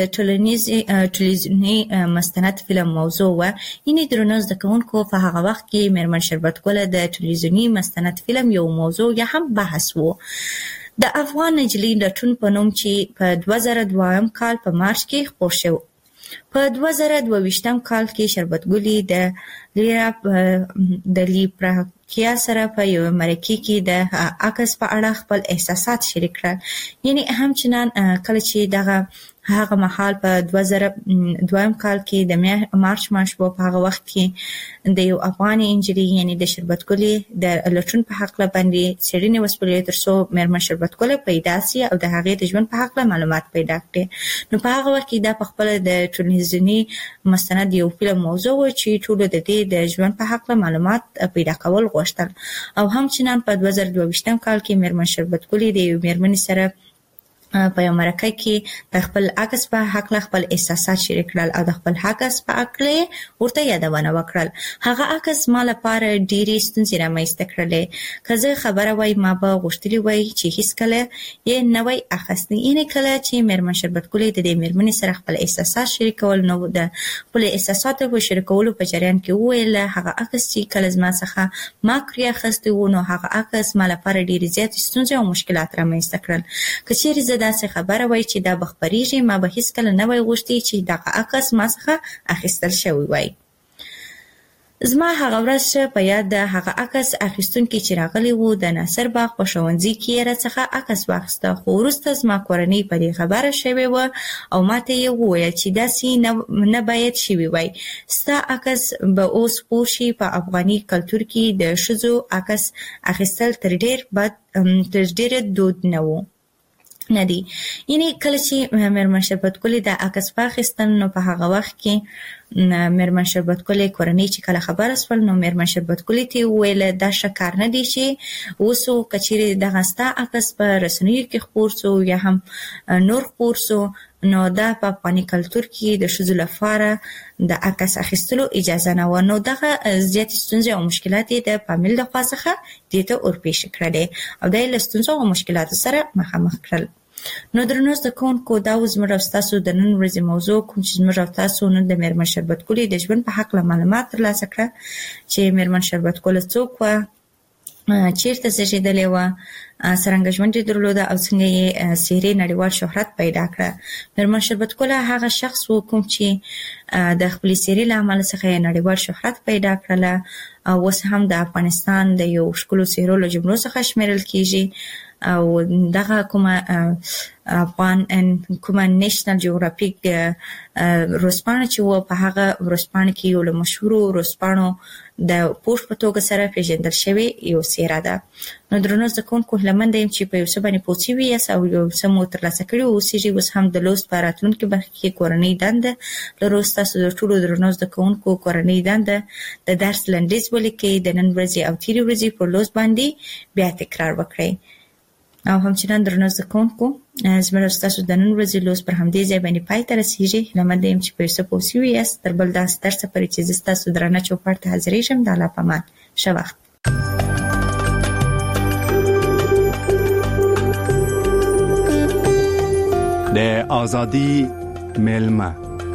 ټلویزیوني مستند فلم موضوع وه. یعنې درنو زده کوونکو په هغه وخت کې میرمن شربتګله د ټلویزیوني مستند فلم یو موضوع یا هم بحث و. د افغان نجلۍ لټون په نوم چې په 2002 کال په مارچ کې خپور شو. په 2022 کال کې شربتګلې د لیپراکیا سره په یو مرکه کې د عکس په اړه خپل احساسات شریک کړل. یعنې همچنان کله چې دغه هغه مهال په 2002 کال کې د مارچ میاشت په هغه وخت کې د یو افغاني نجلۍ یعنې د شربتګلې د لټون په هکله باندې څېړنې وشولې تر څو میرمن شربتګله پیدا سي او د هغې د ژوند په هکله معلومات پیدا کړي. نو په هغه وخت کې دا په خپله د ټلویزیوني مستند یو فلم موضوع و چې ټولو د دې د ژوند په هکله معلومات پیدا کول غوښتل او همچنان په 2022 کال کې میرمن شربتګلې د یو میرمنې سره په یو مرکه کې د خپل عکس په هکله خپل احساسات شریک کړل او د خپل عکس په هکله ورته یادونه وکړل. هغه عکس ما لپاره ډېرې ستونزې رامنځته کړلې. که زه خبره وای ما به غوښتلي وای چې هیڅکله یې نه وای اخیستی. یعنې کله چې میرمن شربتګلې د دې میرمنې سره خپل احساسات شریکول، نو د خپلو احساساتو په شریکولو په جریان کې وویل هغه عکس چې کله زما څخه ما کړی اخیستی و، نو هغه عکس ما لپاره ډېرې زیاتې ستونزې او مشکلات رامنځته کړل. که چیرې زه داسې خبره وای چې دا به خپریږي، ما به هیڅکله نه وای غوښتي چې دغه عکس ما څخه اخیستل شوی وای. زما هغه ورځ په یاد ده، هغه عکس اخیستونکي چې راغلی و د ناصر باغ په ښوونځي کې یې راڅخه عکس واخیسته، خو وروسته زما کورنۍ په دې خبره شوې وه او ماته یې وویل چې داسې نه باید شوي وای. ستا عکس به اوس پوه شي په افغاني کلتور کې د ښځو عکس اخیستل تر ډېره دود نه و. نه دی. یعنې کله چې میرمن شربتګلې د عکس واخیستل، نو په هغه وخت کې میرمن شربتګلې کورنۍ چې کله خبره شول، نو میرمن شربتګلې ته وویل دا ښه کار نه دی چې اوس که چیرې دغه ستا عکس په رسنیو کې خپور شو یا هم نور خپور شو، نو دا په افغاني کلتور کې د ښځو لپاره د عکس اخیستلو اجازه نه وه. نو دغه زیاتې ستونزې او مشکلات یې د فامیل له خوا څخه دې ته ورپېښې کړلې او دا یې له ستونزو او مشکلاتو سره مخامخ کړل. نو درنو زده کوونکو، دا و زموږ او ستاسو د نن ورځې موضوع، کوم چې زموږ او تاسو نن د میرمن شربتګلې د ژوند په هکله معلومات ترلاسه کړه چې میرمن شربتګله څوک وه چیرته زیږیدلې و، څرنګه ژوند یې درلوده او څنګه یې څیرې نړیوال شهرت پیدا کړه. میرمن شربت ګل هغه شخص و کوم چې د خپلې څیرې له امله څخه یې نړیوال شهرت پیدا کړله او اوس هم د افغانستان د یو ښکلو څیرو له جملو څخه شمیرل کیږي. او دغه کومه نېشنل جیوګرافیک ورځپاڼه چې و، په هغه ورځپاڼه کې یو له مشهورو ورځپاڼو د پوسټ په توګه سره پیژندل شوی یو څیره ده. نو درنو زده کوونکو، هیلهمنده یم چې په یو څه باندې پوه شوي یاست او یو څه مو ترلاسه کړي اوسیږي. اوس هم د لوست په راتلونکي برخه کې کورنۍ دنده لرو. ستاسو د ټولو درنو زده کوونکو کورنۍ دنده د درس لنډیز ولیکئ، د نن ورځې او تېرې ورځې پر لوست باندې بیا تکرار وکړئ. او همچنان درنو زده کوونکو، زموږ ستاسو د نن ورځې لوست پر همدې ځای باندې پای ته رسیږي. هیلهمنده یم چې په څه پوه شوي یاست. تر بل داسې درسه پورې چې زه ستاسو درانه چوپړ ته حاضرېږم، د الله په امان. ښه وخت. د ازادي ملما.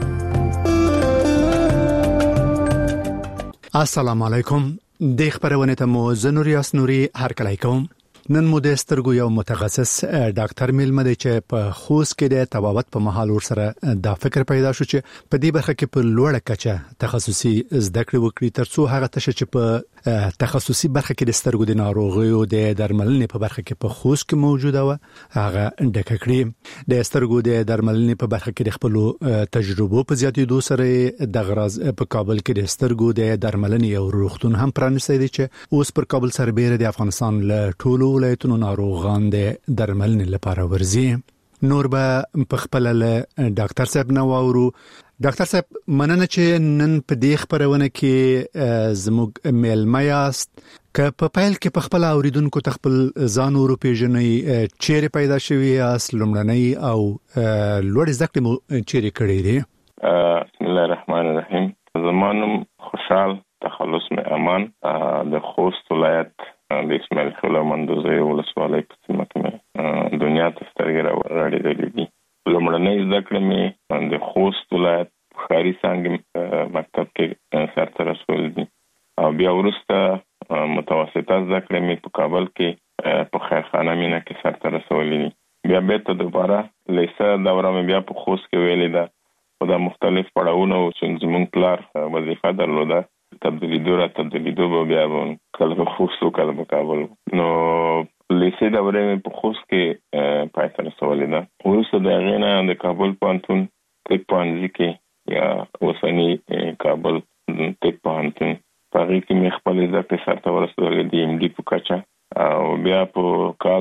السلام علیکم. د خبرونه ته مو زنوري اسنوري هرکلی کوم. نن مو د سترګو یو متخصص ډاکټر میلمه دی چې په خوست کې د طبابت په مهال ورسره دا فکر پیدا شو چې په دې برخه کې په لوړه کچه تخصصي زده کړې وکړي ترڅو هغه تشه چې په تخصصي برخه کې د سترګو د ناروغیو د درملنې په برخه کې په خوست کې موجوده و هغه ډکه کړي. د سترګو د درملنې په برخه کې د خپل تجربو په زیاتېدو سره د غراز په کابل کې د سترګو د درملنې او روغتون هم پرانیستی دی چې اوس پر کابل سربېره د افغانستان له ټولو ولایتونو ناروغان د درملنې لپاره ورځي. نور به په خپل له ډاکټر صاحب نو اورو. ډاکټر صاحب، مننه چې نن په دې خبرونه کې زموږ میلمه یاست. که په پیل کې په خپل اوریدونکو تخپل ځان ورو پیژنئ، چیرې پیدا شوی یاست، لومړنۍ او لوړ زده کړې مو چیرې کړې دي؟ بسم الله الرحمن الرحیم. زمانم خوشحال، تخلص مې امان، د خوست ولایت د اسماعیل خیل مندوزي ولسوالۍ په سیمه کې دنیا ته سترګې راوړېدلې دي. لومړنۍ زده کړې مې د خوست ولایت ښاري څانګې مکتب کې سرته رسولې دي او بیا وروسته متوسطه زده کړې مې په کابل کې په خیرخانه مینه کې سرته رسولې دي. بیا بیرته دوباره لیسه دوره مې بیا په خوست کې ویلې ده. خو دا مختلف پړاوونه و چې زموږ پلار وظیفه درلوده، تبدیلیدو به بیا کله په خوست و کله په کابل. نو لیسې دوره مې په خوست کې پای ته رسولې ده. وروسته د هغې نه د کابل پوهنتون طب پوهنځي کې یا اوسني کابل طب پوهنتون په هغې کې مې خپلې زده کړې سرته ورسولې دي MD په کچه. او بیا په کال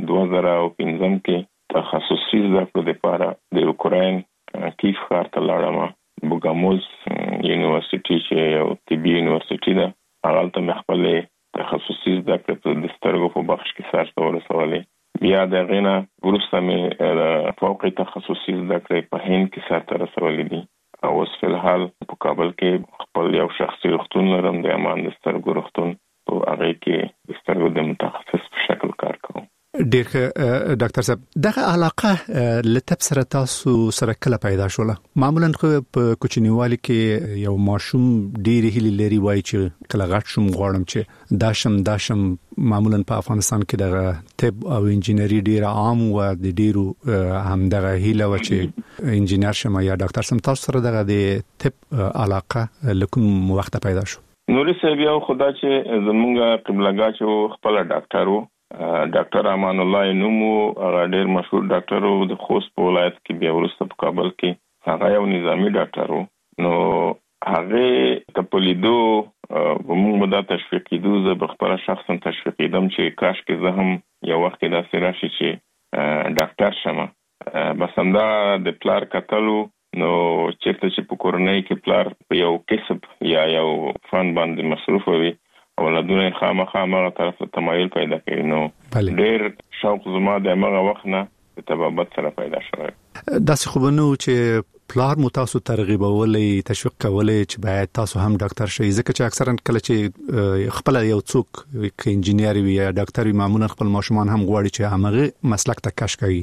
2015 کې تخصصي زده کړو دپاره د اوکراین کیف ښار ته لاړم. بوګاموز یونیورسيټي چې یو طبي یونیورسيټي ده، هغلته مې خپلې تخصصي زده کړې په د سترګو په بخش کې سرته ورسولې. بیا د هغې نه وروسته مې فوقي تخصصي زده کړې په هند کې سرته رسولې دي. او اوس فلحال په کابل کې خپل یو شخصي روغتون لرم، د امان د سترګو روغتون. په هغې کې د سترګو د متخصص په شکل کار کوم. ډېر ډاکټر صاحب، دغه علاقه لطب سره تاسو سره کله پیدا شوله؟ معمولا په کوچنیوالي کې یو ماشوم ډېر هیلې لري، وایي چې کله غټ شم غواړم چې داشم. معمولا په افغانستان کې دغه طب او انجینری ډېر عام و، د ډېرو هم دغه هیله و چې انجینر شم یا ډاکټر شم. تاسو سره دغه د طب علاقه لکم وخت پیدا شو؟ نوري صاحب، یو خدا چې زمونږ قبلګا چې خپل ډاکټر وو، ډاکټر امان الله نومو، هغه ډېر مشهور ډاکټر وو د خوست په ولایت کې. بیا وروسته په کابل کې هغه یو نظامی ډاکټر وو. نو هغه ته په لیدو موږ دا تشویق کېدو، زه به خپل شخصا تشویق کېدم چې کاش کې زه هم یو وخت کې داسې راشي چې ډاکټر شم. بس همدا د پلار کتلو. نو چېرته چې په کورنۍ کې پلار په یو کسب یا یو فن باندې مصروف وي، اولادونه خامخا هغه طرف ته تمایل پیدا کوي. نو ډېر شوق زما د هغه وخت نه د طبابت سره پیدا شوی. داسې خو به نه و چې پلار مو تاسو ترغیبولی، تشویق کولی چې باید تاسو هم ډاکټر شئ؟ ځکه چې اکثرا کله چې خپل یو څوک که انجینر وي یا ډاکټر وي، معمولا خپل ماشومان هم غواړي چې همغه مسلک ته کش کوي.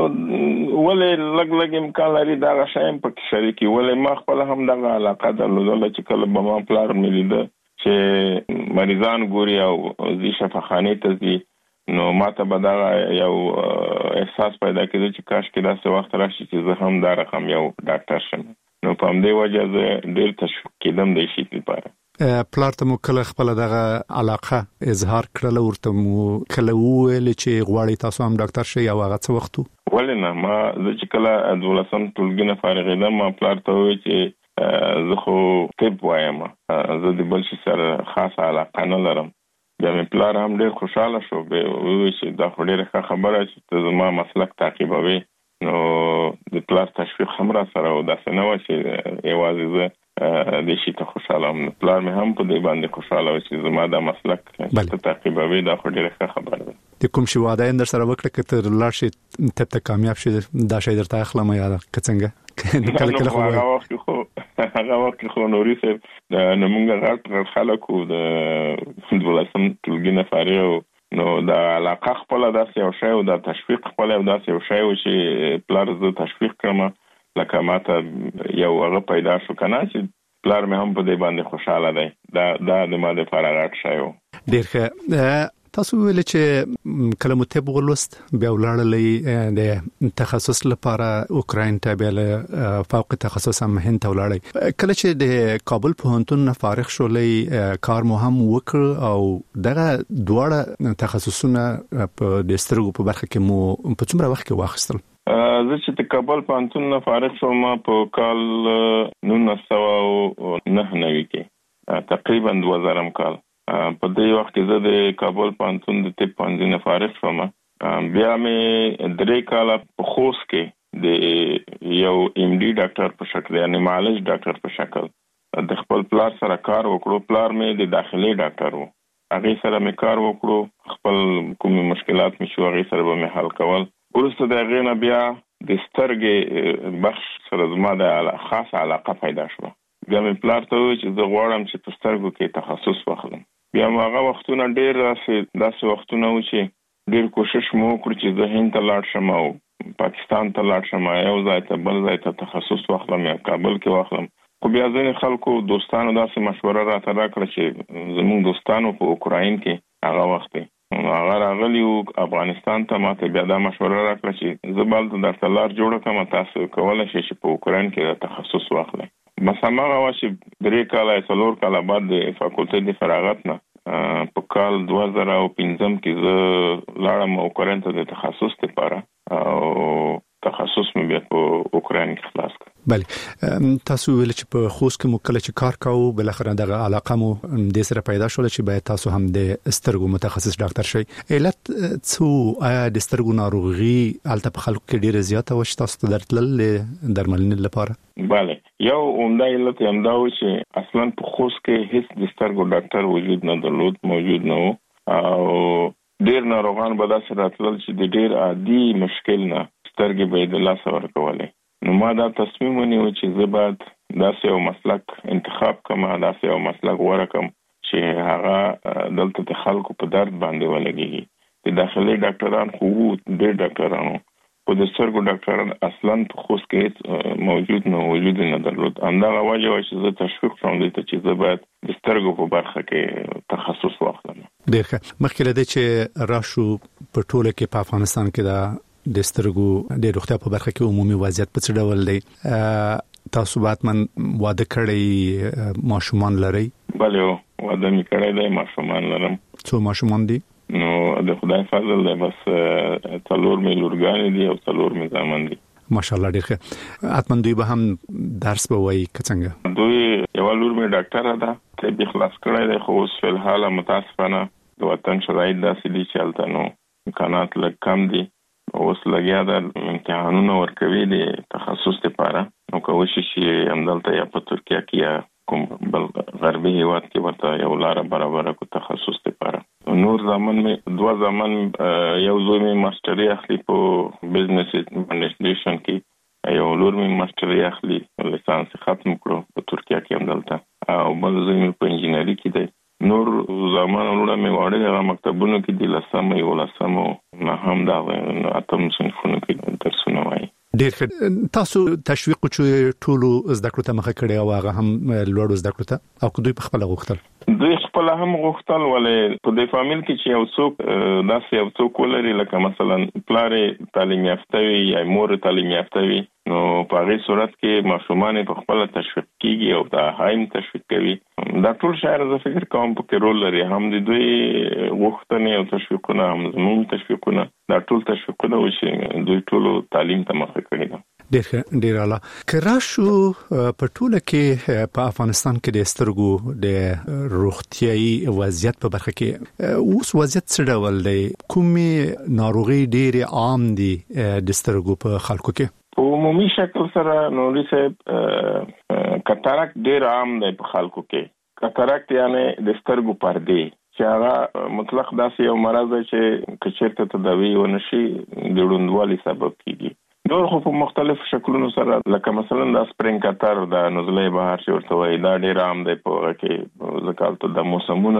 ولې لږ امکان لري دغه شی هم پکې شریکي. ولې ما خپل هم دغه علاقه درلودله چې کله به ما پلار مې لیده چې مریضان ګوري او زی شفاخانه ته زی نو ماته به دا یو احساس پیدا کېږي چې کاش کې داسې وخت راشي چې زه هم دا رقم یو ډاکټر شم. نو په همدې وجه زه ډېر تشویق کېدم د شي لپاره. پلار ته مو کله خپل دغه علاقه اظهار کړل ورته مو کله ویل چې غواړي تاسو هم ډاکټر شئ او هغه څه وخت ولې نه ما زه چې کله 12 ټولګي نه فارغېدم ما پلار ته وویل چې زه خو طب وایم زه د بل شي سره خاصه علاقه نه لرم. بیا مې پلار هم ډېر خوشاله شو به وی چې دا ډېره ښه خبره چې ته زما مسلک تعقیبوي. نو د پلار تشویق هم را سره او داسې نه و چې یوازې زه د شي ته خوشاله یم. پلار مې هم په دې باندې خوشاله و چې زما دا مسلک ته تعقیبوي دا ډېره ښه خبره ده. د کوم شي واده اندر سره وکړه چې تر لار شي ته کامیاب شي دا شي درته اخلم یا څنګه هغه وخت خو نوري سه د موږ غټ خلکو د 12 ټولګي نه فارغ نو دا علاقه خپل داسې یو شی او دا تشویق خپل داسې یو شی و چې پلار زه تشویق کړم لکه ماته یو هغه پیدا شو کنه چې پلار مې هم په دې باندې خوشاله دی. دا د ما د فراغت شی و. ډیر ښه. تاسو ویل چې کله مو طب ولوست بیا ولاړلې د تخصص لپاره اوکراین ته بیا فوق تخصص هم هند ته ولاړې. کله چې د کابل پوهنتون نه فارغ شولې کار مو هم وکړ او دغه دواړه تخصصونه په د سترګو په برخه کې مو په څومره وخت کې واخیستل؟ زه چې د کابل پوهنتون نه فارغ شوم په کال 1999 کې تقریبا 2000 کال. په دې وخت کې زه د کابل پوهنتون د طب پوهنځي نه فارغ شوم. بیا مې 3 کال په خوست کې د یو ام ډي ډاکټر په شکل یعنی معالج ډاکټر په شکل د خپل پلار سره کار وکړو. پلار مې د داخلي ډاکټر وو. هغه سره مې کار وکړو. خپل کومې مشکلات مې شو هغه سره به مې حل کول. ورسته د هغه نه بیا د سترګې بخش سره زما د خاص علاقه پیدا شو. بیا مې پلار ته وویل چې زه غواړم چې په سترګو کې تخصص واخلم. بیا هغه وختونه ډېر داسې وختونه و چې ډېر کوشش مو وکړ چې زه هند ته لاړ شم او پاکستان ته لاړ شم یو ځای ته بل ځای ته تخصص واخلم یا کابل کې واخلم. خو بیا ځینې خلکو دوستانو داسې مشوره راته راکړه چې زموږ دوستانو په اوکراین کې هغه وخت هغه راغلی و افغانستان ته ماته بیا دا مشوره راکړه چې زه بل درته لار جوړه کړم تاسو کولی شئ چې په اوکراین کې تخصص واخلئ. بس هغه و چې 3 کاله 4 کاله بعد د فاکولټې د فراغت نه په کال 2015 کې زه لاړم اوکراین ته د تخصص لپاره او تخصص مې بیا په اوکراین کې خلاص کړ. بله تاسو ویل چې په خوست کې مو کله چې کار کاوه بل اخر دغه علاقه مو د سره پیدا شول چې باید تاسو هم د سترګو متخصص ډاکټر شئ. علت څه آیا د سترګو ناروغي الته په خلکو کې ډیره زیاته و چې تاسو ته درتلل درملنې لپاره؟ بله یو عمده علت هم دا و چې اصلا په خوست کې هیڅ د سترګو ډاکټر وجود نه درلود موجود نه و او ډیر ناروغان به داسې راتلل چې د ډیر عادي مشکل نه سترګې به د لاس ورکولې. نو ما دا تصمیم ونیو چې زه باید داسې یو مسلک انتخاب کړم داسې یو مسلک غوره کړم چې هغه دلته د خلکو په درد باندې ولګي. د داخلي ډاکټران خو ډېر ډاکټرانو په د سترګو ډاکټران اصلا په خوست کې موجود نه درلود. همدغه وجه و چې زه تشویق شوم دلته چې زه باید د سترګو په برخه کې تخصص واخلم. ډېر ښه. مخکې له دې چې راشو په ټوله کې په افغانستان کې د سترګو د روغتیا په برخه کې عمومي وضعیت په څه ډول دی؟ تاسو باید واده کړی ماشومان لرئ؟ بله واده مې کړی دی ماشومان لرم. څو ماشومان دي؟ نو د خدای فضل دی بس 4 مې لورګانې دي او 4 مې زامن دي. ماشاءالله ډېر ښه. حتما دوی به هم درس به وایي که څنګه؟ دوی یو لور مې ډاکټره ده طب خلاص کړی دی خو اوس فی الحال متاسفانه د وطن شرایط داسې دي چې هلته نو امکانات لږ کم دي. اوس لګیا د امتحانونو ورکوي د تخصص لپاره نو کوشش یې همدلته یا په ترکیه کې یا کوم بل غربي هیواد کې ورته یو لار برابر کو تخصص لپاره. نور زمان مې 2 زمان یو زوی مې ماستري اخلي په بزنس اډمنسټریشن کې یو لور مې ماستري اخلي لیسانس ختم کړو په ترکیه کې همدلته او بل زوی مې په انجینری کې دی. نور زمان وروړه مې واړه هغه مکتبونو کې د لسمه یو لسمه نه هم دا اتم صنفونو کې درسونه وایي. ډیر ښه. تاسو تشویق چې ټولو زده کړو ته مخه کړی او هغه هم لوړو زده کړو ته او دوی په خپل غوښتل دوی خپل هم غوښتل ولې په دې فامیل کې چې یو څوک داسې یو څوک ولري لکه مثلا پلار تعلیم یافته وي یا مور تعلیم یافته وي نو په هغه صورت کې ماشومان په خپل تشویق کیږي او دا هایم تشویق کوي. دا ټول شاعر زه فکر کوم په کې رول لري هم د دوی غوښتنې او تشویقونه هم زموږ تشویقونه دا ټول تشویقونه چې دوی ټول تعلیم ته مخه کړی دي. ډیر اعلی. کراشو په ټوله کې په افغانستان کې د سترګو د روغتيایي وضعیت په برخه کې اوس وضعیت څه ډول دی؟ کومې ناروغي ډېر عام دي د سترګو په خلکو کې؟ په عمومي شکل سره نوري صاحب کاتاراکت ډېر عام دی په خلکو کې. کاتاراکت یعنی د سترګو پردې چې هغه مطلق داسې یو مرض دی چې کچېرته تداوی ونشي د وړوندوالي سبب کیږي. نور خو په مختلف شکلونو سره لکه مثلا د سپرینګ کاتر د نزلې بهر چې ورته وایي دا ډېر عام دی په هغه کې ځکه د موسمونو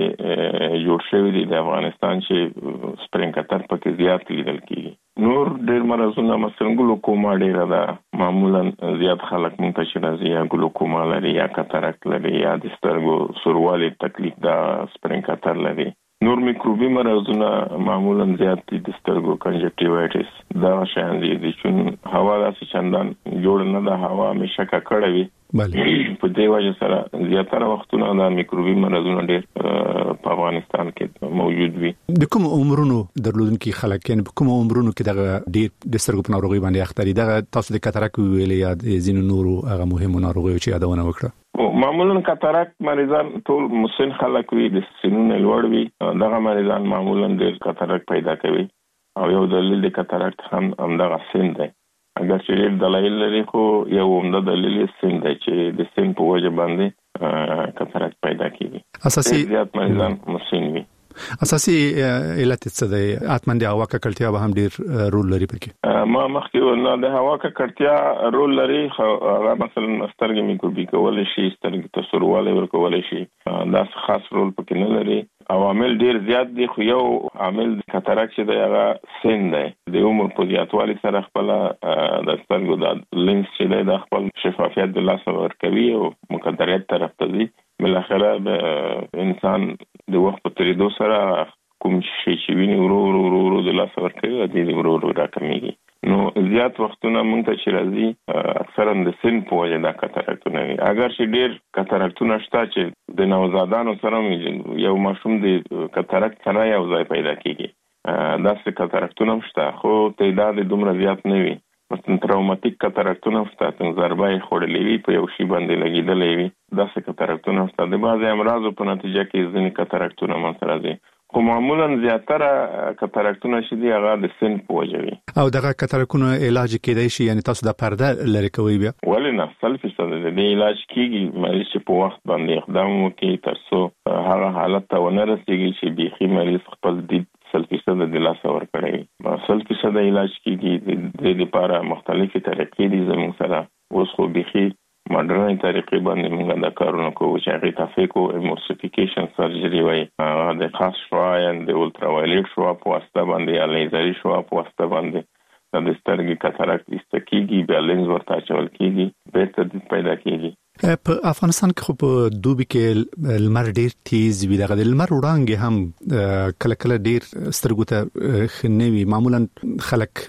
داسې جوړ شوی دی د افغانستان چې سپرینګ کاتر پکې زیات لیدل کیږي. نور ډېر مرزونه مثلا ګلوکوما ډېره ده معمولا زیات خلک مونږ ته چې راځي یا ګلوکوما لري یا کاتاراکت لري یا د سترګو سوروالي تکلیف دا سپرینګ کاتر لري. نور میکروبي مرزونه معمولا زیات دي د سترګو کنجکټیوایټس دا شان دي چې هوا داسې چندان جوړ نه ده هوا همیشه ککړه وي په دې وجه سره زیاتره وختونه دا میکروبي مرزونه ډېر په افغانستان کې موجود وي. د کوم عمرونو درلودونکي خلک یعنی په کوم عمرونو کې دغه ډېر د سترګو په ناروغي باندې اخته دي؟ دغه تاسو د کاتاراکت ویلې یا د ځینو نورو هغه مهمو ناروغیو چې یادونه وکړه. معمولا کاتاراکت مریضان ټول مسن خلک وي د سنونو لوړ وي دغه مریضان معمولا ډېر کاتاراکت پیدا کوي او یو دلیل د کاتاراکت هم دغه سن دی. اگر چې ډېر دلایل لري خو یو عمده دلیل سن دی چې د سن په وجه باندې کاتاراکت پیدا کیږي. اساسي زیات مریضان مسن وي. اساسي علت څه دی؟ اتمن د هوا ککړتیا به هم ډېر رول لري پکې. ما مخکې ونه د هوا ککړتیا رول لري هغه مثلا سترګې میکروبي کولای شي سترګې ته سوروالی ورکولای شي دا خاص رول پکې نه لري. عوامل ډېر زیات دي خو یو عامل د کاتاراکت چې دی هغه سن دی. د عمر په زیاتوالي سره خپل د سترګو د لینس چې دی د خپل شفافیت د لاسه ورکوي او مقدریت طرف ته ځي. بالاخره انسان د وخت په تیریدو سره کوم شي چې ویني ورو د لاسه ورکوي د ورو راکمیږي. نو زیات وختونه مونږ ته چې راځي اکثرا د سن په وجه دا کاتاراکتونه وي. اگر چې ډېر کاتاراکتونه شته چې د نوزادانو سره یو ماشوم د کاتاراکت سره یو ځای پیدا کیږي داسې کاتاراکتونه شته خو تعداد دومره زیات نه وي. مثلا تراوماتیک کاتاراکتونه شته چې ضربه خورلې وي په یو شی باندې لګیدلې وي داسې کاتاراکتونه شته. د بعضي امراضو په نتیجه کې ځینې کاتاراکتونه منځ راځي خو معمولا زیاتره کاتاراکتونه چې دي هغه د سن په وجه وي. او دغه کاتاراکتونه علاج کېدای شي یعنی تاسو د پرده لري کوي بیا؟ ولې نه 100% د علاج کیږي مریض چې په وخت باندې اقدام وکړي ترڅو هغه حالت ته ونه رسیږي چې بيخي مریض خپل دید 100% د لاسه ورکړي. 100% علاج کیږي د دې لپاره مختلفې طریقې دي زموږ سره. اوس خو بيخي ماډرن طریقې باندې موږ دا کارونه کوو چې هغه تفکیک او ایمورسیفیکیشن سرجری وایي. د خاص شوا یا د الټراوایلیټ شوا په واسطه باندې یا لیزري شوا په واسطه باندې د سترګې کاتاراکت ایستکیږي بیا لینز ورته اچول کیږي بهتر پیدا کیږي. په افغانستان کې خو په دوبي کې لمر ډیر تیز وي دغه د لمر وړانګې هم کله کله ډیر سترګو ته خنوي معمولا خلک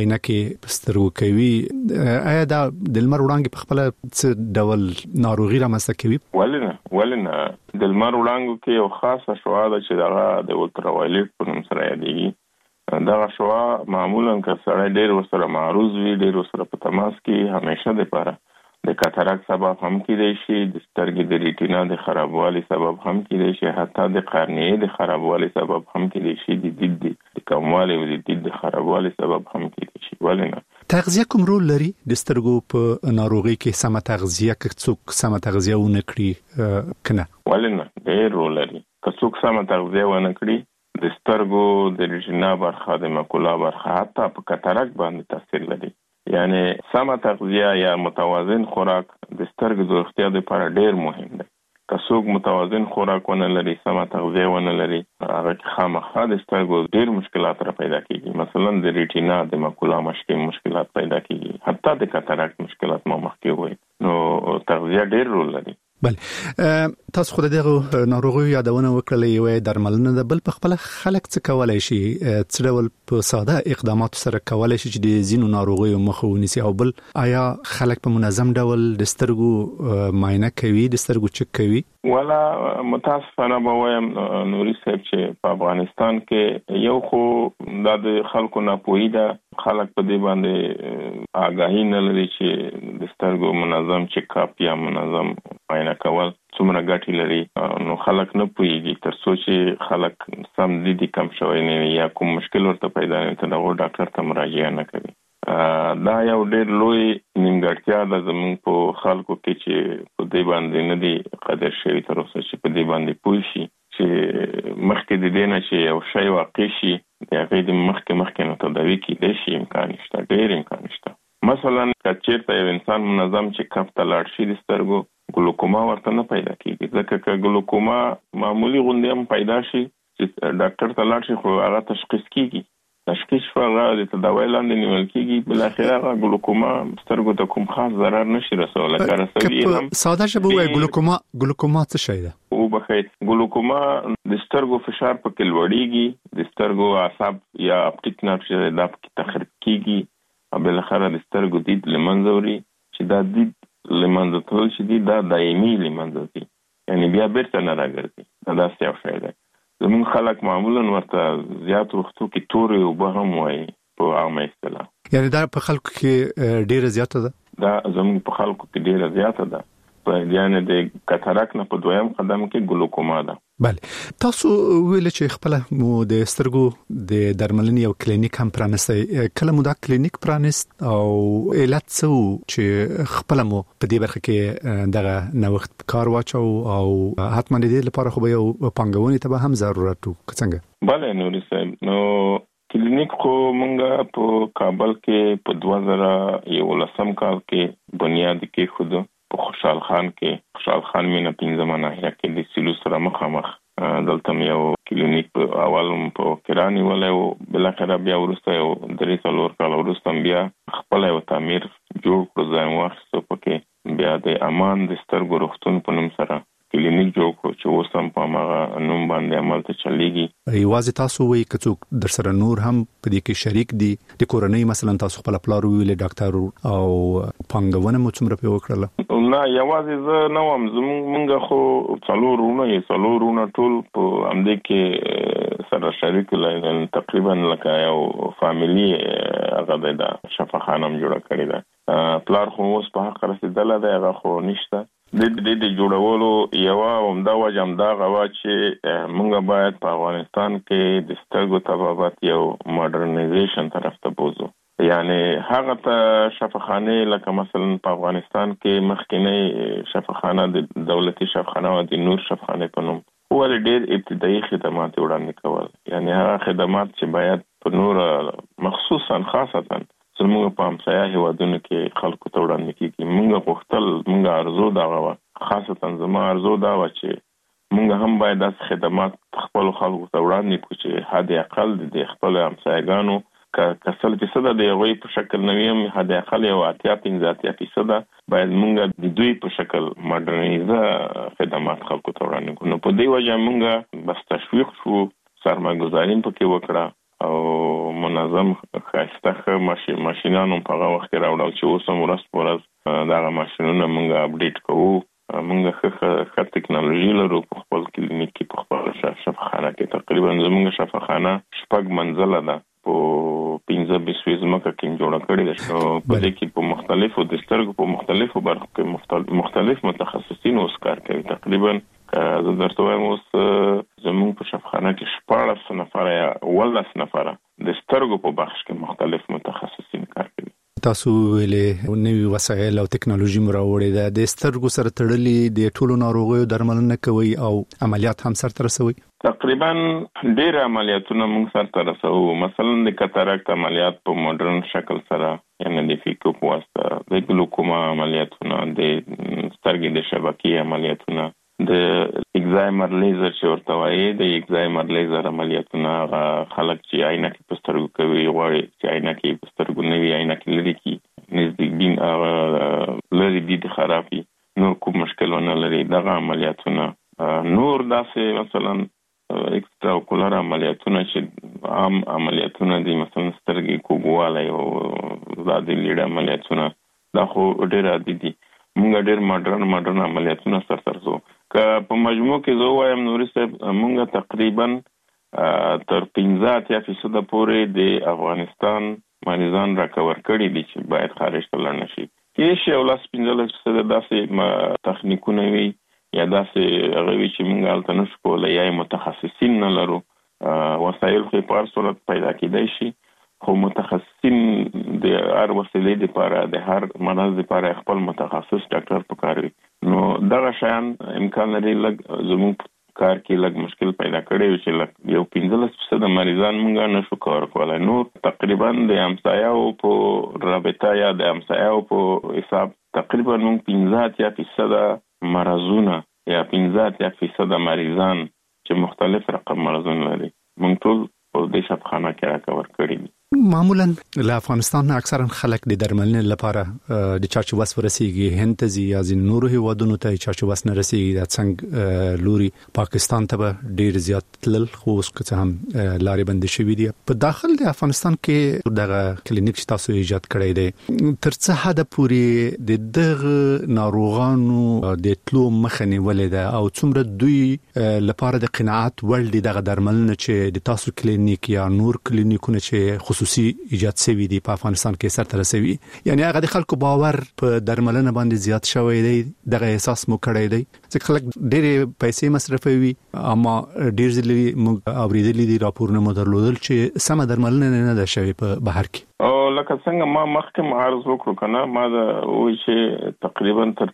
عینکې سترګو کوي. آیا دا د لمر وړانګې په خپل څه ډول ناروغي رامنځته کوي؟ ولې نه د لمر وړانګو کې یو خاصه شعاع ده چې دغه د الټراوایلیټ په نوم سره یادېږي. دغه شعاع معمولا که سړی ډیر ورسره معروض وي ډیر ورسره په تماس کې همیشه لپاره د کاتاراکت سبب هم کېدای شي د سترګې د ریټینا د خرابوالي سبب هم کېدای شي حتی د قرنیې د خرابوالي سبب هم کېدای شي د دید د کموالي او د دید د خرابوالي سبب هم کېدای شي. ولې نه تغذیه کوم رول لري د سترګو په ناروغي کې؟ سمه تغذیه که څوک سمه تغذیه ونه کړي کنه؟ ولې نه ډېر رول لري. که څوک سمه تغذیه ونه کړي د سترګو د ریټینا برخه د ماکولا برخه حتی په کاتاراکت باندې تاثیر لري. یعنی سمه تغذیه یا متوازن خوراک د سترګو د روغتیا لپاره ډېر مهم دی. که څوک متوازن خوراک ونه لري سمه تغذیه ونه لري هغه خامخا د سترګو ډېر مشکلات را پیدا کیږي. مثلا د ریټینا د ماکولا مشکلات پیدا کیږي، حتی د کاتاراکټ مشکلات ما مخکې وایي. نو تغذیه ډېر رول لري. بله تاسو خو دغه ناروغي یادونه وکړلې یو درملنه ده، بل په خپل خلک څه کولای شي، څه ډول په ساده اقدامات سره کولای شي چې د زینو ناروغي مخه ونیسي، او بل آیا خلک په منظم ډول د سترګو معاینه کوي، د سترګو چک کوي؟ ولا متاسفانه به وایم نوري صاحب چې په افغانستان کې یو خو د خلکو ناپوهي ده، خلک په دې باندې آگاهی نه لري چې د سترګو منظم چک اپ یا منظم معاینه کول څومره ګټې لري. نو خلک نه پوهیږي تر څو چې خلک سم دي کم شوی نه یا کوم مشکل ورته پیدا نه ته دغه ډاکټر ته مراجعه نه کوي. دا یو ډېر لوی نیمګړتیا ده زموږ په خلکو کې چې په دې باندې نه دي قدر شوی تر اوسه چې په دې باندې پوه شي چې مخکې د دې نه چې یو شی واقع شي د هغې د مخکې نو تداوي کېدای شي، امکان شته، ډېر امکان شته. مثلا که چېرته یو انسان منظم چې کف ته لاړ شي د سترګو ګلوکوما ورته نه پیدا کېږي، ځکه که ګلوکوما معمولی غوندې هم پیدا شي چې ډاکټر ته لاړ شي خو هغه تشخیص کېږي، تشخیص شو هغه د تداوی لاندې نیول کېږي، بالاخره هغه ګلوکوما سترګو ته کوم خاص ضرر نشي رسولی. که رسوي هم ساده ژبه ووایي ګلوکوما څه شی ده؟ وبخښئ، ګلوکوما د سترګو فشار پکې لوړېږي، د سترګو اعصاب یا اپټیک نرف چې دا پکې تخریب کېږي او بالاخره د سترګو دید له منځه وړي، چې دا دید له منځه تلل چې دي دا دایمي له منځه ځي، یعنې بیا بیرته نه راګرځي. دا داسې یو شی دی. زموږ خلک معمولا ورته زیات وختو کې تورې اوبه هم وایي په عامه اصطلاح. یعنې دا په خلکو کې ډېره زیاته ده؟ دا زموږ په خلکو کې ډېره زیاته ده. یعنې د کاتاراکټ نه په دویم قدم کې ګلوکوما ده. بله، تاسو ویل چې خپل مو د سترګو د درملنې یو کلینیک هم پرانستی، کله مو دا کلینیک پرانست او علت څه چې خپل مو په دې برخه کې دغه نوښت کار واچو او حتما د دې لپاره خو به یو پانګونې ته به هم ضرورت و څنګه؟ بله نوري صاحب، نو کلینیک خو مونږ په کابل کې په 2011 کال کې بنیاد کېښودو په خوشحال خان مینه 15 ناحیه کې د سیلو سره مخامخ. دلته یو کلینیک په اول په کرانی ولې او بالاخره بیا ورسته یو 3 کال ورسته بیا خپل یو تعمیر جوړ کړو، ځای واخیستو پکې بیا د امان د سترګو روغتون په نوم سره کلینیک جوړ کړو چې اوس هم په هغه نوم باندې عمل ته چلیږي. یوازې تاسو وایي که څوک در سره نور هم په دې کې شریک دي، د کورنۍ مثلا تاسو خپل پلار ویل ډاکټر او پانګونه مو څومره په وکړله؟ نه یوازې زه نه وم، مونږ خو څلورونه ټول په همدې کې سره شریک لرل، تقریبا لکه یو فامیلی هغه د شفاخانه هم جوړه کړې ده. پلار خو اوس په حق رسېدلی دی، هغه خو نشته. د جوړولو یوه عمده وجه همدغه وه چې موږ باید په افغانستان کې د سترګو طبابت یو ماډرنایزیشن طرف ته بوځو، یعنی هغه ته شفاخانې لکه مثلا په افغانستان کې مخکینی شفاخانه د دولتي شفاخانه او د نور شفاخانې په نوم ولې ډېر ابتدایي خدمات وړاندې کول، یعنی هغه خدمات چې باید په نور مخصوصا خاصتا زموږ په همسایه هیوادونو کې خلکو ته وړاندې کېږي. موږ غوښتل، موږ ارزو دغه وه، خاصتا زما ارزو دا وه چې موږ هم باید داسې خدمات خپلو خلکو ته وړاندې کړو چې حد اقل د خپلو همسایګانو که 100% د هغوی په شکل نه وي هم حد اقل یو 85% باید موږ د دوی په شکل ماډرنایزه خدمات خلکو ته وړاندې کړو. نو په دې وجه موږ بس تشویق شو، سرمایه‌ګذاري پکې وکړه او منظم ښایسته ماشینانو په هغه وخت کې راوړل چې اوس هم ورځ په ورځ دغه ماشینونه موږ اپډیټ کوو. موږ ښه ټکنالوژي لرو په خپل کلینیک کې، په خپل شفاخانه کې. تقریبا زموږ شفاخانه 6 منزله ده، په 15-20 ځمکه کې جوړه کړې ده. په دې کې په مختلفو د سترګو په مختلفو برخو کې مختلف متخصصین اوس کار کوي. تقریبا زه درته وایم اوس زموږ په شفاخانه کې 14 نفره یا 18 نفره د سترګو په بخش کې مختلف متخصصین کار کوي. تاسو ویلې نوې وسایل او ټکنالوژي مراوړې ده، د سترګو سره تړلې د ټولو ناروغیو درملنه کوي او عملیات هم سره رسوي؟ تقریبا ډېر عملیاتونه موږ سره رسوو. مثلا د کاتاراکټ عملیات په ماډرن شکل سره، یعنی د فیکو په واسطه، د ګلوکوما عملیاتونه، د سترګې د شبکې عملیاتونه، د اگزایمر لیزر چې ورته وایي د اگزایمر لیزر عملیاتونه خلک چې عینکې په سترګو کوي غواړي چې عینکې په سترګو نه وي عینکې لري کی نزدیک بین لري دي خرابي نور کوم مشکل ونه لري دغه عملیاتونه نور داسې مثلا اکسترا اوکولر عملیاتونه چې عام عملیاتونه دي مثلا سترګې کوګواله او زادي لید عملیاتونه دا خو ډېر عادي دي مونږ ډېر ماډرن عملیاتونه سرسو که په مجموع کې زه وایم نوري صاحب مونږ تقریبا تر 15% پورې د افغانستان مریضان راکور کړي دي چې باید خارج ته لاړ نشي کې شی او لاس 15% داسې تخنیکونه وي یا داسې هغه وی چې مونږ الته نشو کولای یا متخصصین نه لرو وسایل خو په هر صورت پیدا کېدای شي خو متخصصین د هر وسیلې لپاره د هر مرض لپاره خپل متخصص ډاکټر پکاروي نو دغه شان امکان لري لږ زموږ کار کې لږ مشکل پیدا کړي چې لږ یو 15% مریضان مونږ نشو کور کولای نو تقریبا د همسایه‌و په رابطه یا د همسایه‌و په حساب تقریبا مونږ 15% مرزونه یا 15% مریضان چې مختلف رقم مرزونه لري مونږ ټول په دې شفاخانه کې راکور کړی دي معمولا له افغانستان اکثرا خلک د درملنې لپاره د چارچ وس ورسیږي هند ته یا ځین نورو هیوادونو ته چارچ وس نه رسیږي د څنګه لوري پاکستان ته ډیر زیات تلل خو اوس که هم لارې بندې شوې دي په داخل د افغانستان کې دغه کلینیک چې تاسو ایجاد کړی دی تر څه حد پورې د دغه ناروغانو د تلو مخه نیولې ده او څومره دوی لپاره د قناعت وړ دي دغه درملنه چې د تاسو کلینیک یا نور کلینیکونه چې خصوصي ایجاد شوی دی په افغانستان کې سره رسوي یعنی هغه د خلکو باور په درملنه باندې زیات شوی دی دغه احساس مو کړی دی چې خلک ډېر پیسې مصرفوي اما ډېر ځلې موږ اوریدلې دي راپورونه مو درلودل چې سم درملنه نه ده شوی په بهر کې او لکه څنګه ما مخکې عرض وکړو کنه ما دا وایي چې تقریبا تر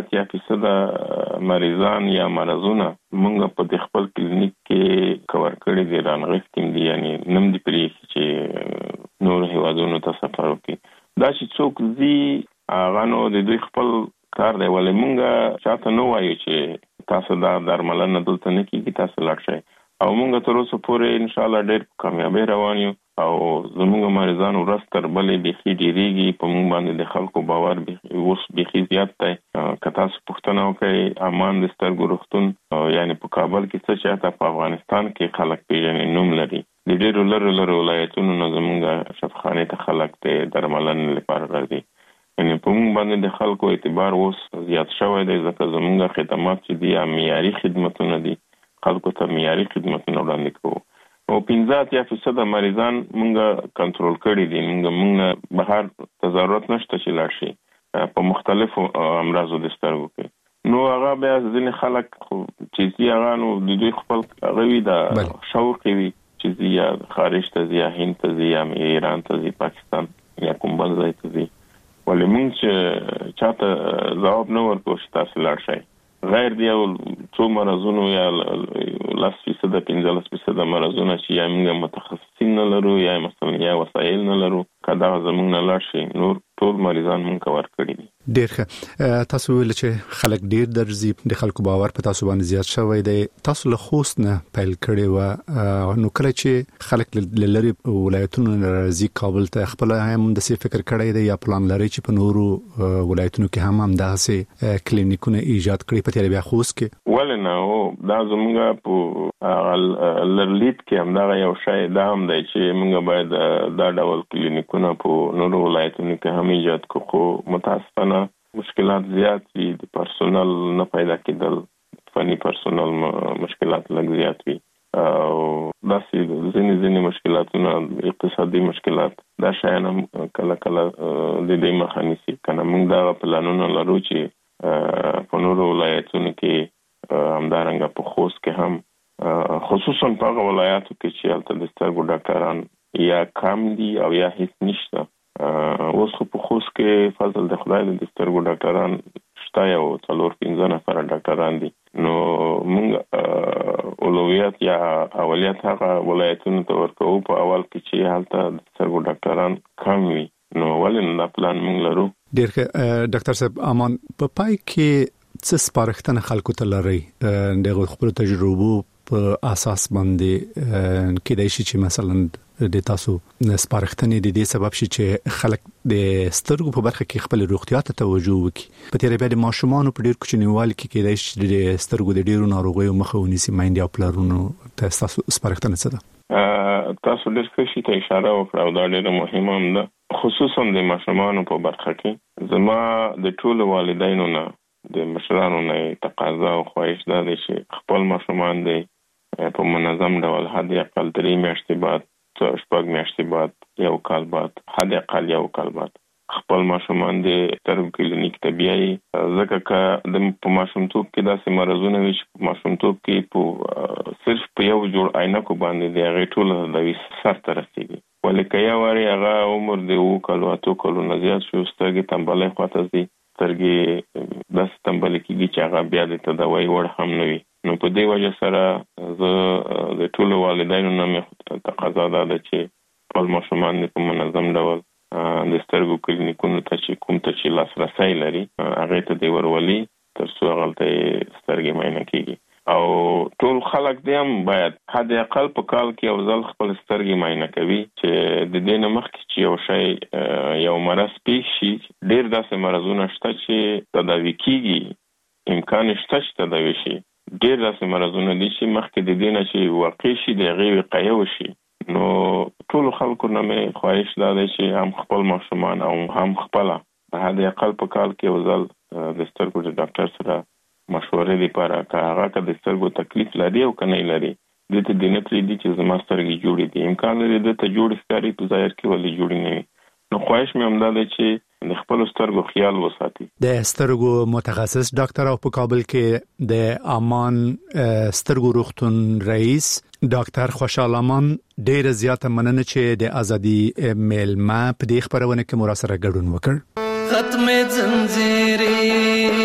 15% مریضان یا مرزونه مونږ په خپل کلینیک کې کور کړی دي رانغښتیم دي یعنی نم دي پرې چې نور هیوادونو ته سفر وکړي دا چې څوک زی هغه نو د دوی خپل کار دی ولې مونږ چاته نو وایو چې تاسو دا درملنه دلته نه کیږي تاسو لاړ شئ او مونږ تر اوسه پورې ان شاء الله ډېر کامیابی روان یو او زموږ مریضان ورځ تر بلې بيخي ډیریږي په موږ باندې د خلکو باور اوس بيخي زیات دی که تاسو پوښتنه وکړئ امان د سترګو روغتون یعنی په کابل کې څه چې په افغانستان کې خلک پیژنې نوم لري د ډېرو لرو ولایتونو نه زموږ شفاخانه ته خلک ته درملنه لپاره راځي یعنی په موږ باندې د خلکو اعتبار اوس زیات شوی دی ځکه زموږ خدمات چې دي معیاري خدماتونه دي خلکو ته معیاري خدماتونه وړاندې کوو او 15% مریضان مونږه کنټرول کړی دي مونږ بهر تضررات نشته چې لاړ شي په مختلفو امراضو د سترګو کې نو هغه بیا ځینې خلک چې هغه نو د دوی خپل غوي د شوق وي چې یا خارج ته یا هند ته یا ایران ته پاکستان یا کوم بل ځای ته ولې مونږ چاته جواب نه ورکوو چې تاسو لاړ شئ غیر دی او څو مرزونو یا 15% مرزونه چې یا موږ متخصصین نه لرو یا مثلا یا وسایل نه لرو کدا زموږ نه لاړ شي نور ټول مریضان مونږ کور کړی دي ډیر ښه تاسو ویل چې خلک ډیر درځي د خلکو باور په تاسو باندې زیات شوی دی تاسو له خوست نه پیل کړی و نو کله چې خلک لری ولایتونو راځي کابل ته خپل هم د سی فکر کړی دی یا پلان لري چې په نورو ولایتونو کې هم داسې کلینیکونه ایجاد کړي په تیر بیا خوست کې ولنه او دا زموږ په لرلیت کې هم دا یو شی دا هم دی چې موږ باید دا ډول کلینیکونه په نورو ولایتونو کې هم ایجاد کوو متاسفانه مشکلات زیات دي د پرسونل نه پیدا کېدل فني پرسونل مشکلات لږ زیات وي او داسې ځینې مشکلاتونه اقتصادي مشکلات دا شیان هم کله د دې مخه نیسي کنه موږ دا پلانونه لرو چې په نورو ولایتونو کې همدارنګه په خوست کې هم خصوصا په هغه ولایاتو کې چې هلته د سترګو ډاکټران یا کم دي او یا هیڅ نشته اوس خو په خوست کې فضل د خدای د سترګو ډاکټران شته یو 4-5 نفر ډاکټران دي نو موږ اولویت یا اولیت هغه ولایتونو ته ورکوو په اول کې چې هلته د سترګو ډاکټران کم وي نو ولې دا پلان موږ لرو ډېر ډاکټر صاحب امان په پای کې څه سپارښتنه خلکو ته لري د خپل تجربو په اساس باندې کېدای شي چې مثلا د تاسو سپارښتنې د دې سبب شي چې خلک د سترګو په برخه کې خپل روغتیا ته توجه وکړي په تیرې باندې ماشومان په ډیر کوچنیوالي کې کېدای شي د سترګو د ډیرو ناروغیو مخه ونیسي مایندې او پلرونو ته تاسو سپارښتنه څه ده تاسو ډیر ښه شي ته اشاره وکړه او دا ډیره مهمه هم ده خصوصا د ماشومان په برخه کې زما د ټول والدینو نه د مشرانو نه تقاضا او خواهش ده چې خپل ماشومان دې په منظم ډول حد اقل 3 میاشتې بعد 4 میاشتې بعد یو کال بعد حد اقل یو کال بعد خپل ماشومان دې سترګو کلینیک ته بیایي ځکه چې د په ماشومتوب کې داسې مرزونه وي چې په ماشومتوب کې په صرف په یو جوړ عینکو باندې د هغې ټوله د سر ته رسېږي ولې که یو وارې هغه عمر د 7 کالو 8 کالو نه زیات شو سترګې تنبلۍ خواته ځي سترګې داسې تنبلې کېږي چې هغه بیا د تداوۍ وړ هم نه وي نو په دې وجه سره زه د ټولو والدینو نه مې تقاضا ده چې خپل ماشومان په منظم ډول د سترګو کلینیکونو ته چې کوم ته چې لاسرسی لري هغې ته دې ورولي تر څو هغلته سترګې معاینه کېږي او ټول خلک دې هم باید حد اقل په کال کې یو ځل خپل سترګې معاینه کوي چې د دې نه مخکې چې یو شی یو مرض پېښ شي ډېر داسې مرضونه شته چې تداوي کېږي امکان شته چې تداوي شي ډېر داسې مرضونه دي چې مخکې د دې نه چې واقع شي د هغې وقایه وشي نو ټولو خلکو نه مې خواهش دا دی چې هم خپل ماشومان او هم خپله په حد اقل په کال کې یو ځل د سترګو د ډاکټر سره مشورې لپاره که هغه که د سترګو تکلیف لري او که نه لري دې ته دې نه پرېږدي چې زما سترګې جوړې دي امکان لري دې ته جوړې ښکاري په ظاهر کې ولې جوړې نه وي نو خواهش مې همدا دی چې د خپل سترګو خیال وساتي د سترګو متخصص ډاکټر او په کابل کې د امان سترګو روغتون رئیس ډاکټر خوشحال امان ډېر زیاته مننه چې د ازادي میلمه په دې خبرونه کې مراسره ګډون وکړ ختم زنجیرې